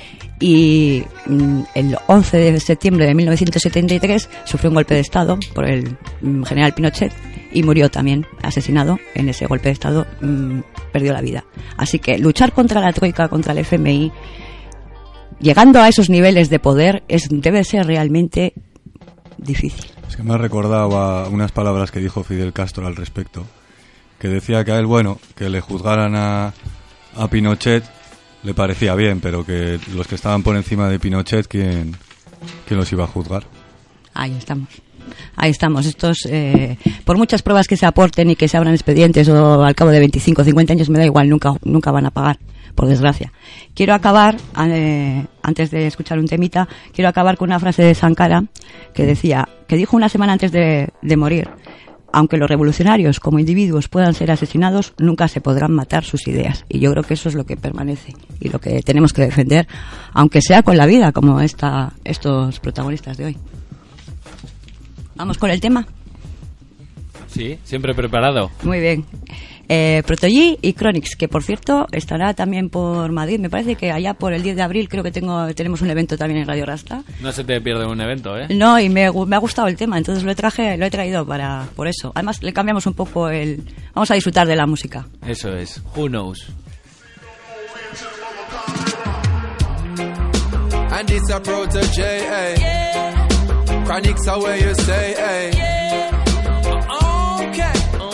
Y mm, el once de septiembre de mil novecientos setenta y tres sufrió un golpe de Estado por el mm, general Pinochet y murió también asesinado en ese golpe de Estado, mm, perdió la vida. Así que luchar contra la troika, contra el F M I, llegando a esos niveles de poder, es, debe ser realmente difícil. Es que me ha recordado a unas palabras que dijo Fidel Castro al respecto, que decía que a él, bueno, que le juzgaran a, a Pinochet le parecía bien, pero que los que estaban por encima de Pinochet, ¿quién, quién los iba a juzgar? Ahí estamos. Ahí estamos. Estos, eh, por muchas pruebas que se aporten y que se abran expedientes, o al cabo de veinticinco o cincuenta años, me da igual, nunca, nunca van a pagar, por desgracia. Quiero acabar, eh, antes de escuchar un temita, quiero acabar con una frase de Sankara que decía, que dijo una semana antes de, de morir: aunque los revolucionarios como individuos puedan ser asesinados, nunca se podrán matar sus ideas. Y yo creo que eso es lo que permanece y lo que tenemos que defender, aunque sea con la vida, como esta, estos protagonistas de hoy. ¿Vamos con el tema? Sí, siempre preparado. Muy bien. Eh, Protoji y Chronix, que por cierto estará también por Madrid. Me parece que allá por el diez de abril creo que tengo tenemos un evento también en Radio Rasta. No se te pierde un evento, ¿eh? No, y me, me ha gustado el tema, entonces lo traje, lo he traído para por eso. Además le cambiamos un poco el... Vamos a disfrutar de la música. Eso es. Who knows? And it's a Protoji, eh? Yeah. Chronix are where you say, eh? Yeah. Okay.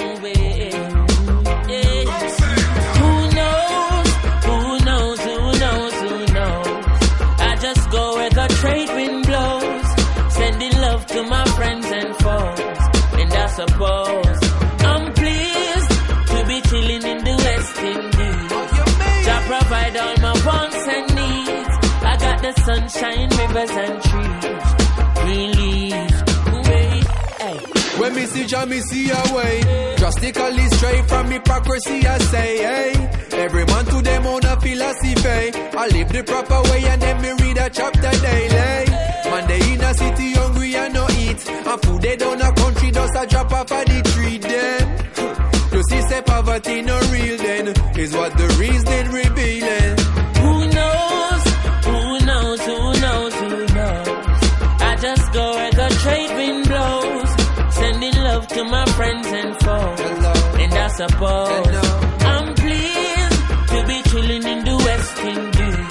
Trade wind blows, sending love to my friends and foes. And I suppose I'm pleased to be chilling in the West Indies. To provide all my wants and needs. I got the sunshine, rivers and trees. Green leaves, wait, hey. When me see Jah, me see a way. Drastically straight from hypocrisy, I say, hey. Every man to them own a philosophy. I live the proper way and then me read a chapter daily. Man, they in a city hungry and no eat. And food they down a country just a drop off of the tree then. You see, say poverty no real then. Is what the reason revealing. Who knows? Who knows? Who knows? Who knows? I just go where the trade wind blows. Sending love to my friends and foes. Hello. And I suppose Hello. I'm pleased to be chilling in the West Indies.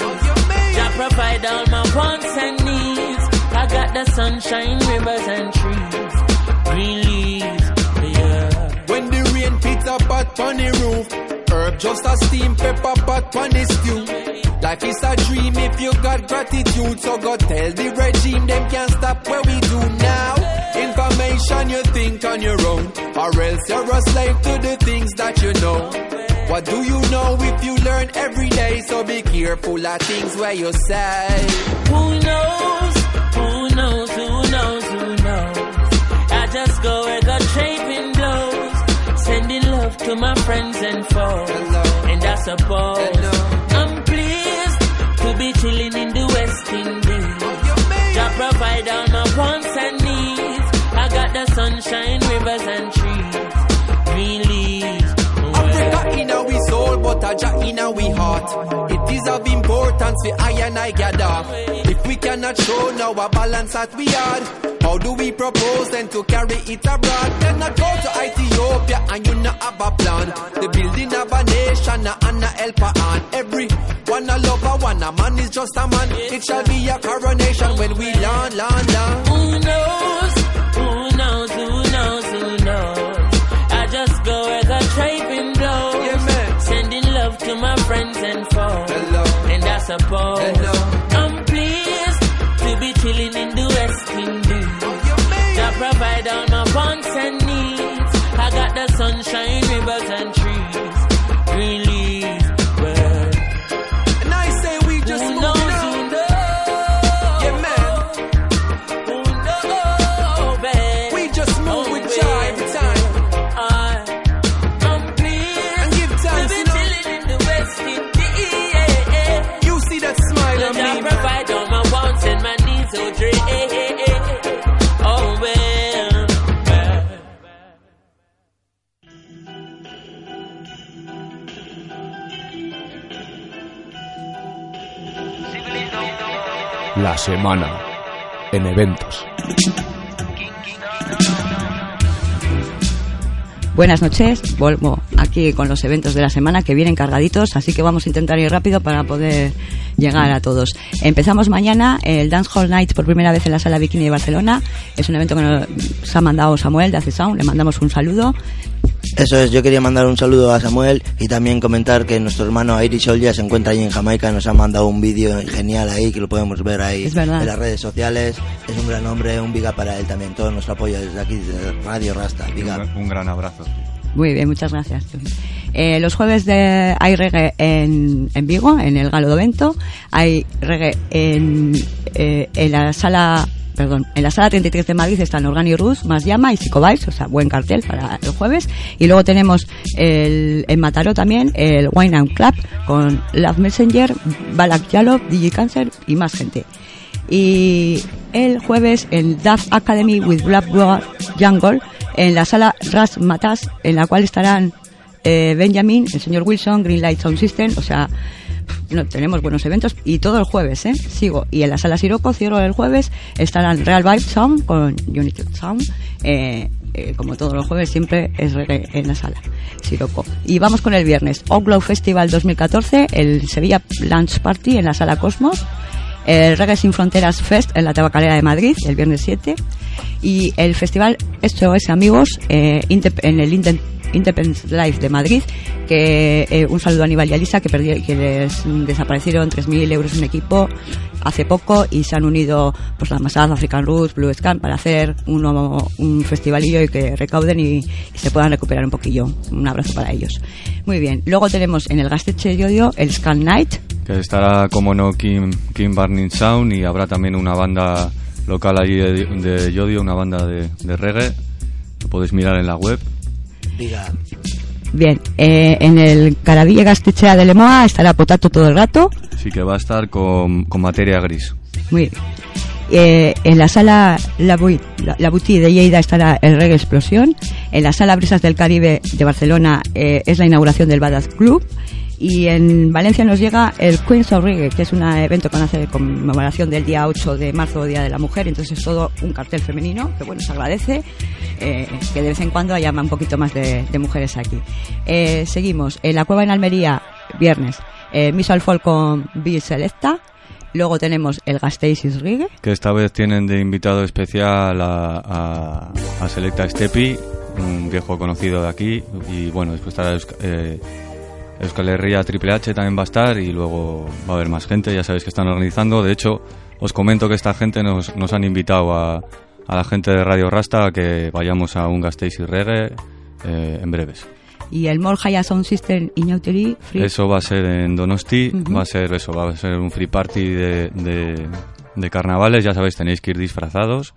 I provide all my wants and needs. I got the sunshine, rivers and trees. Green leaves, yeah. When the rain pits a pot on the roof, herb just a steam pepper pot on the stew. Life is a dream if you got gratitude. So go tell the regime them can't stop where we do now. Information you think on your own, or else you're a slave to the things that you know. What do you know if you learn every day? So be careful of things where you say. Who knows? Who knows? Who knows? Who knows? I just go where the trade wind blows. Sending love to my friends and foes. Hello. And I suppose Hello. I'm pleased to be chilling in the West Indies. I provide all my wants and needs. I got the sunshine, rivers and trees. Green leaves. Africa in our soul, but a Jah in our heart. It is of importance for I and I gather. If we cannot show now a balance that we had, how do we propose then to carry it abroad? Then not go to Ethiopia and you not have a plan. The building of a nation and a helper on. Every one a lover, one a man is just a man. It shall be a coronation when we land, land, land. Who knows? Who knows? Who knows? Who knows? I just go where the trade wind blows. Yeah, man. Sending love to my friends and foes. Hello. And I suppose Hello. I'm pleased to be chilling in the West Indies. I provide all my wants and needs. I got the sunshine, rivers and trees. Green leaves, well. And I say we just who moving knows, on. who knows? Yeah, man. Who knows, babe? We just move Oh, with babe. Jah every time. I, I'm pleased And give thanks, to be you know. chilling in the West Indies. You see that smile on I me, man. provide all my wants and my needs, oh, Dre. Oh, well, well. La semana en eventos. Buenas noches, vuelvo aquí con los eventos de la semana que vienen cargaditos, así que vamos a intentar ir rápido para poder llegar a todos. Empezamos mañana el Dance Hall Night por primera vez en la Sala Bikini de Barcelona. Es un evento que nos ha mandado Samuel de Acid Sound, le mandamos un saludo. Eso es, yo quería mandar un saludo a Samuel y también comentar que nuestro hermano Irish Olja se encuentra ahí en Jamaica, nos ha mandado un vídeo genial ahí, que lo podemos ver ahí Es verdad. en las redes sociales. Es un gran hombre, un big up para él también, todo nuestro apoyo desde aquí, desde Radio Rasta, big up. Un, un gran abrazo. Muy bien, muchas gracias. Eh, los jueves de, hay reggae en, en Vigo, en el Galo do Vento. Hay reggae en, eh, en la sala... Perdón, en la sala treinta y tres de Madrid están Organi Rus, Más Llama y Psycho Vibes, o sea, buen cartel para el jueves. Y luego tenemos el, en Mataró también el Wine and Club con Love Messenger, Balak Yalov, D J Cancer y más gente. Y el jueves el Daft Academy with Blackboard Jungle en la sala Ras Matas, en la cual estarán eh, Benjamin, el señor Wilson, Greenlight Sound System, o sea... No, tenemos buenos eventos y todo el jueves, ¿eh? Sigo. Y en la sala Siroco, cierro el jueves, estarán Real Vibe Sound con United Sound. Eh, eh, como todos los jueves, siempre es reggae en la sala Siroco. Y vamos con el viernes. Outlaw Festival dos mil catorce, el Sevilla Lunch Party en la sala Cosmos. El Reggae Sin Fronteras Fest en la Tabacalera de Madrid, el viernes siete. Y el festival S O S Amigos eh, en el Inter Independence Live de Madrid, que eh, un saludo a Aníbal y a Lisa, que, perdi que les desaparecieron tres mil euros en equipo hace poco y se han unido pues la Masada, African Roots, Blue Scan para hacer uno, un festivalillo y que recauden y, y se puedan recuperar un poquillo. Un abrazo para ellos. Muy bien, luego tenemos en el Gasteche de Yodio el Scan Night, que estará como no Kim, Kim Burning Sound, y habrá también una banda local allí de, de Yodio, una banda de, de reggae. Lo podéis mirar en la web. Diga. Bien, eh, en el Caravilla Gastichea de Lemoa estará Potato todo el rato. Sí que va a estar con, con materia gris. Muy bien. Eh, en la sala La, Bui, la, la Boutique de Lleida estará el Reggae Explosión. En la sala Brisas del Caribe de Barcelona eh, es la inauguración del Badass Club. Y en Valencia nos llega el Queens of Reggae, que es un evento con hace conmemoración del día ocho de marzo, Día de la Mujer. Entonces es todo un cartel femenino, que bueno, se agradece eh, que de vez en cuando haya un poquito más de, de mujeres aquí. Eh, seguimos, en la Cueva en Almería, viernes, eh, Miss al Folk con Bill Selecta. Luego tenemos el Gasteiz Reggae, que esta vez tienen de invitado especial a, a, a Selecta Stepi, un viejo conocido de aquí. Y bueno, después estará eh, Euskal Herria Triple H también va a estar, y luego va a haber más gente, ya sabéis que están organizando. De hecho, os comento que esta gente nos, nos han invitado a, a la gente de Radio Rasta a que vayamos a un Gasteiz Reggae eh, en breves. Y el More High Sound System Inauteri Free. Eso va a ser en Donosti, Uh-huh. va a ser eso, va a ser un free party de, de, de carnavales. Ya sabéis, tenéis que ir disfrazados.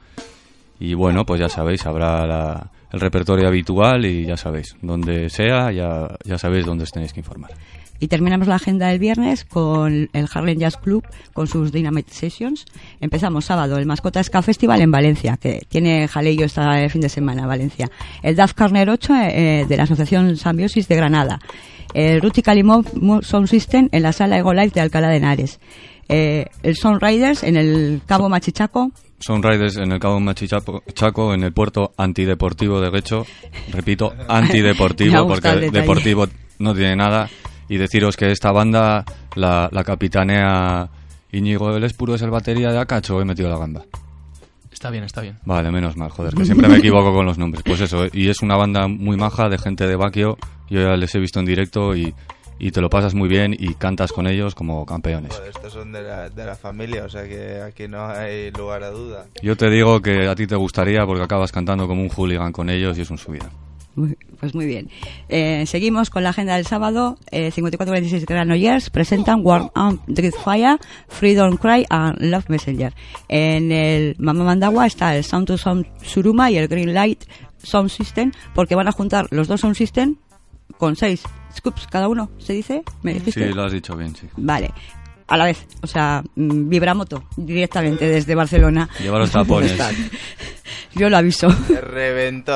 Y bueno, pues ya sabéis, habrá la, el repertorio habitual, y ya sabéis, donde sea, ya, ya sabéis dónde os tenéis que informar. Y terminamos la agenda del viernes con el Harlem Jazz Club, con sus Dynamite Sessions. Empezamos sábado, el Mascota Ska Festival en Valencia, que tiene jaleillo este fin de semana, Valencia. El Daf Carner ocho eh, de la Asociación Symbiosis de Granada. El Ruti Kalimov Sound System en la Sala Ego Live de Alcalá de Henares. Eh, el Sound Riders en el Cabo Machichaco. Sound Riders en el Cabo Machichaco, en el puerto antideportivo de Guecho. Repito, antideportivo, porque deportivo no tiene nada. Y deciros que esta banda la, la capitanea Íñigo El Espuro, es el batería de Acacho, he metido la gamba. Está bien, está bien. Vale, menos mal, joder, que siempre me equivoco con los nombres. Pues eso, y es una banda muy maja, de gente de Baquio. Yo ya les he visto en directo y, y te lo pasas muy bien y cantas con ellos como campeones. Joder, estos son de la, de la familia, o sea que aquí no hay lugar a duda. Yo te digo que a ti te gustaría, porque acabas cantando como un hooligan con ellos y es un subida. Muy, pues muy bien. Eh, seguimos con la agenda del sábado. Eh, cincuenta y cuatro veintiséis Granollers presentan Warm Up, Dread Fire, Freedom Cry and Love Messenger. En el Mama Mandagua está el Sound to Sound Suruma y el Green Light Sound System, porque van a juntar los dos Sound System con seis scoops cada uno, ¿se dice? ¿Me dijiste? Sí, lo has dicho bien, sí. Vale. A la vez, o sea, mm, vibramoto directamente desde Barcelona. Lleva los tapones. Yo lo aviso. Se reventó.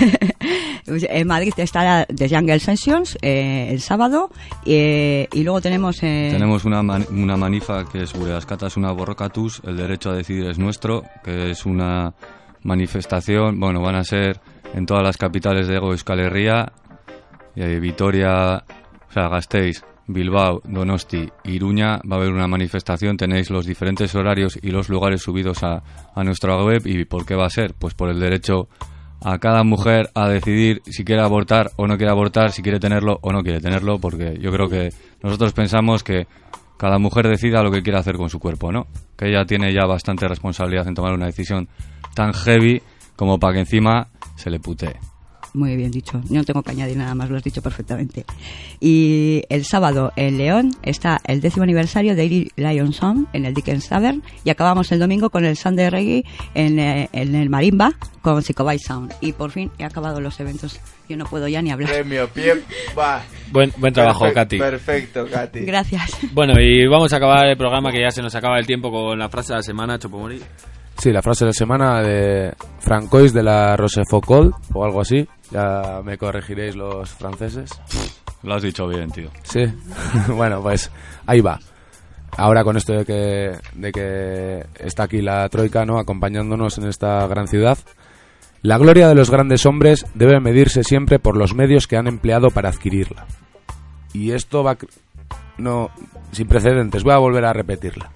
En Madrid está la The Jungle Sessions eh, el sábado eh, y luego tenemos eh... tenemos una man- una manifa que es Gureascatas una borrocatus, el derecho a decidir es nuestro, que es una manifestación. Bueno, van a ser en todas las capitales de Ego Euskal Herria, eh, Vitoria, o sea, Gasteiz, Bilbao, Donosti, Iruña. Va a haber una manifestación, tenéis los diferentes horarios y los lugares subidos a, a nuestra web. ¿Y por qué va a ser? Pues por el derecho a cada mujer a decidir si quiere abortar o no quiere abortar, si quiere tenerlo o no quiere tenerlo, porque yo creo que nosotros pensamos que cada mujer decida lo que quiere hacer con su cuerpo, ¿no? Que ella tiene ya bastante responsabilidad en tomar una decisión tan heavy como para que encima se le putee. Muy bien dicho, no tengo que añadir nada más, lo has dicho perfectamente. Y el sábado en León está el décimo aniversario de Iri Lion Song en el Dickens Tavern, y acabamos el domingo con el Sunday Reggae en, eh, en el Marimba con Psychobite Sound. Y por fin he acabado los eventos, yo no puedo ya ni hablar. Premio pie, va. Buen, buen trabajo, Perfe- Katy. Perfecto, Katy. Gracias. Bueno, y vamos a acabar el programa, que ya se nos acaba el tiempo, con la frase de la semana, Chopomori. Sí, la frase de la semana de Francois de la Rochefoucauld o algo así. Ya me corregiréis los franceses. Lo has dicho bien, tío. Sí. Bueno, pues ahí va. Ahora con esto de que, de que está aquí la Troika, ¿no?, acompañándonos en esta gran ciudad. La gloria de los grandes hombres debe medirse siempre por los medios que han empleado para adquirirla. Y esto va... No, sin precedentes, voy a volver a repetirla.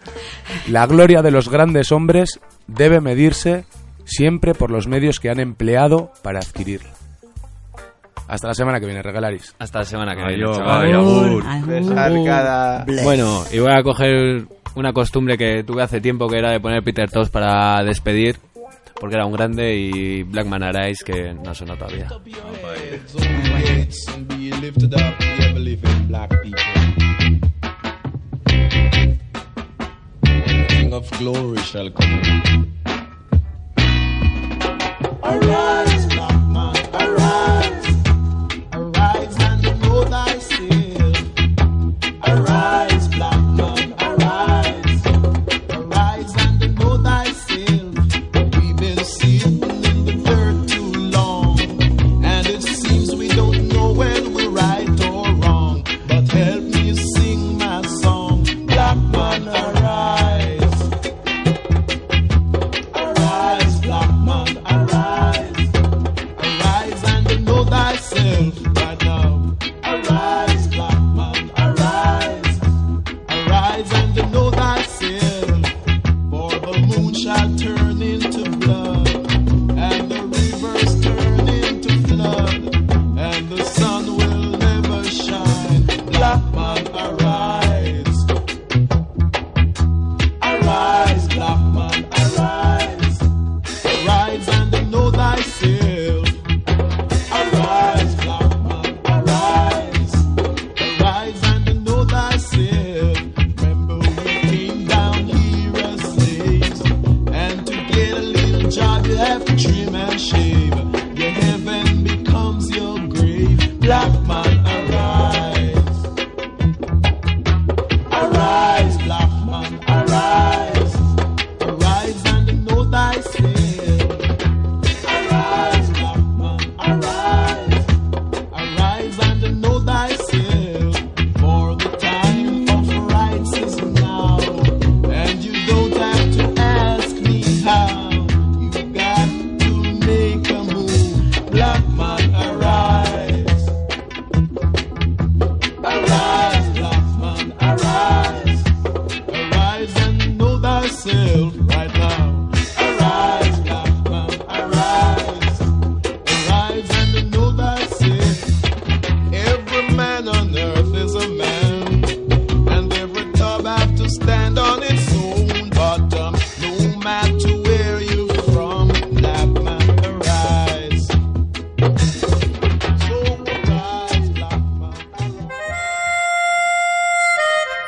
La gloria de los grandes hombres debe medirse siempre por los medios que han empleado para adquirirla. Hasta la semana que viene, regalaris. Hasta la semana que Ay, viene, yo, chaval. vaya, Agur. agur. Besar cada... Bueno, y voy a coger una costumbre que tuve hace tiempo, que era de poner Peter Tosh para despedir, porque era un grande, y Black Man Arise, que no sonó todavía. Of glory shall come. Arise now. after trim and shade.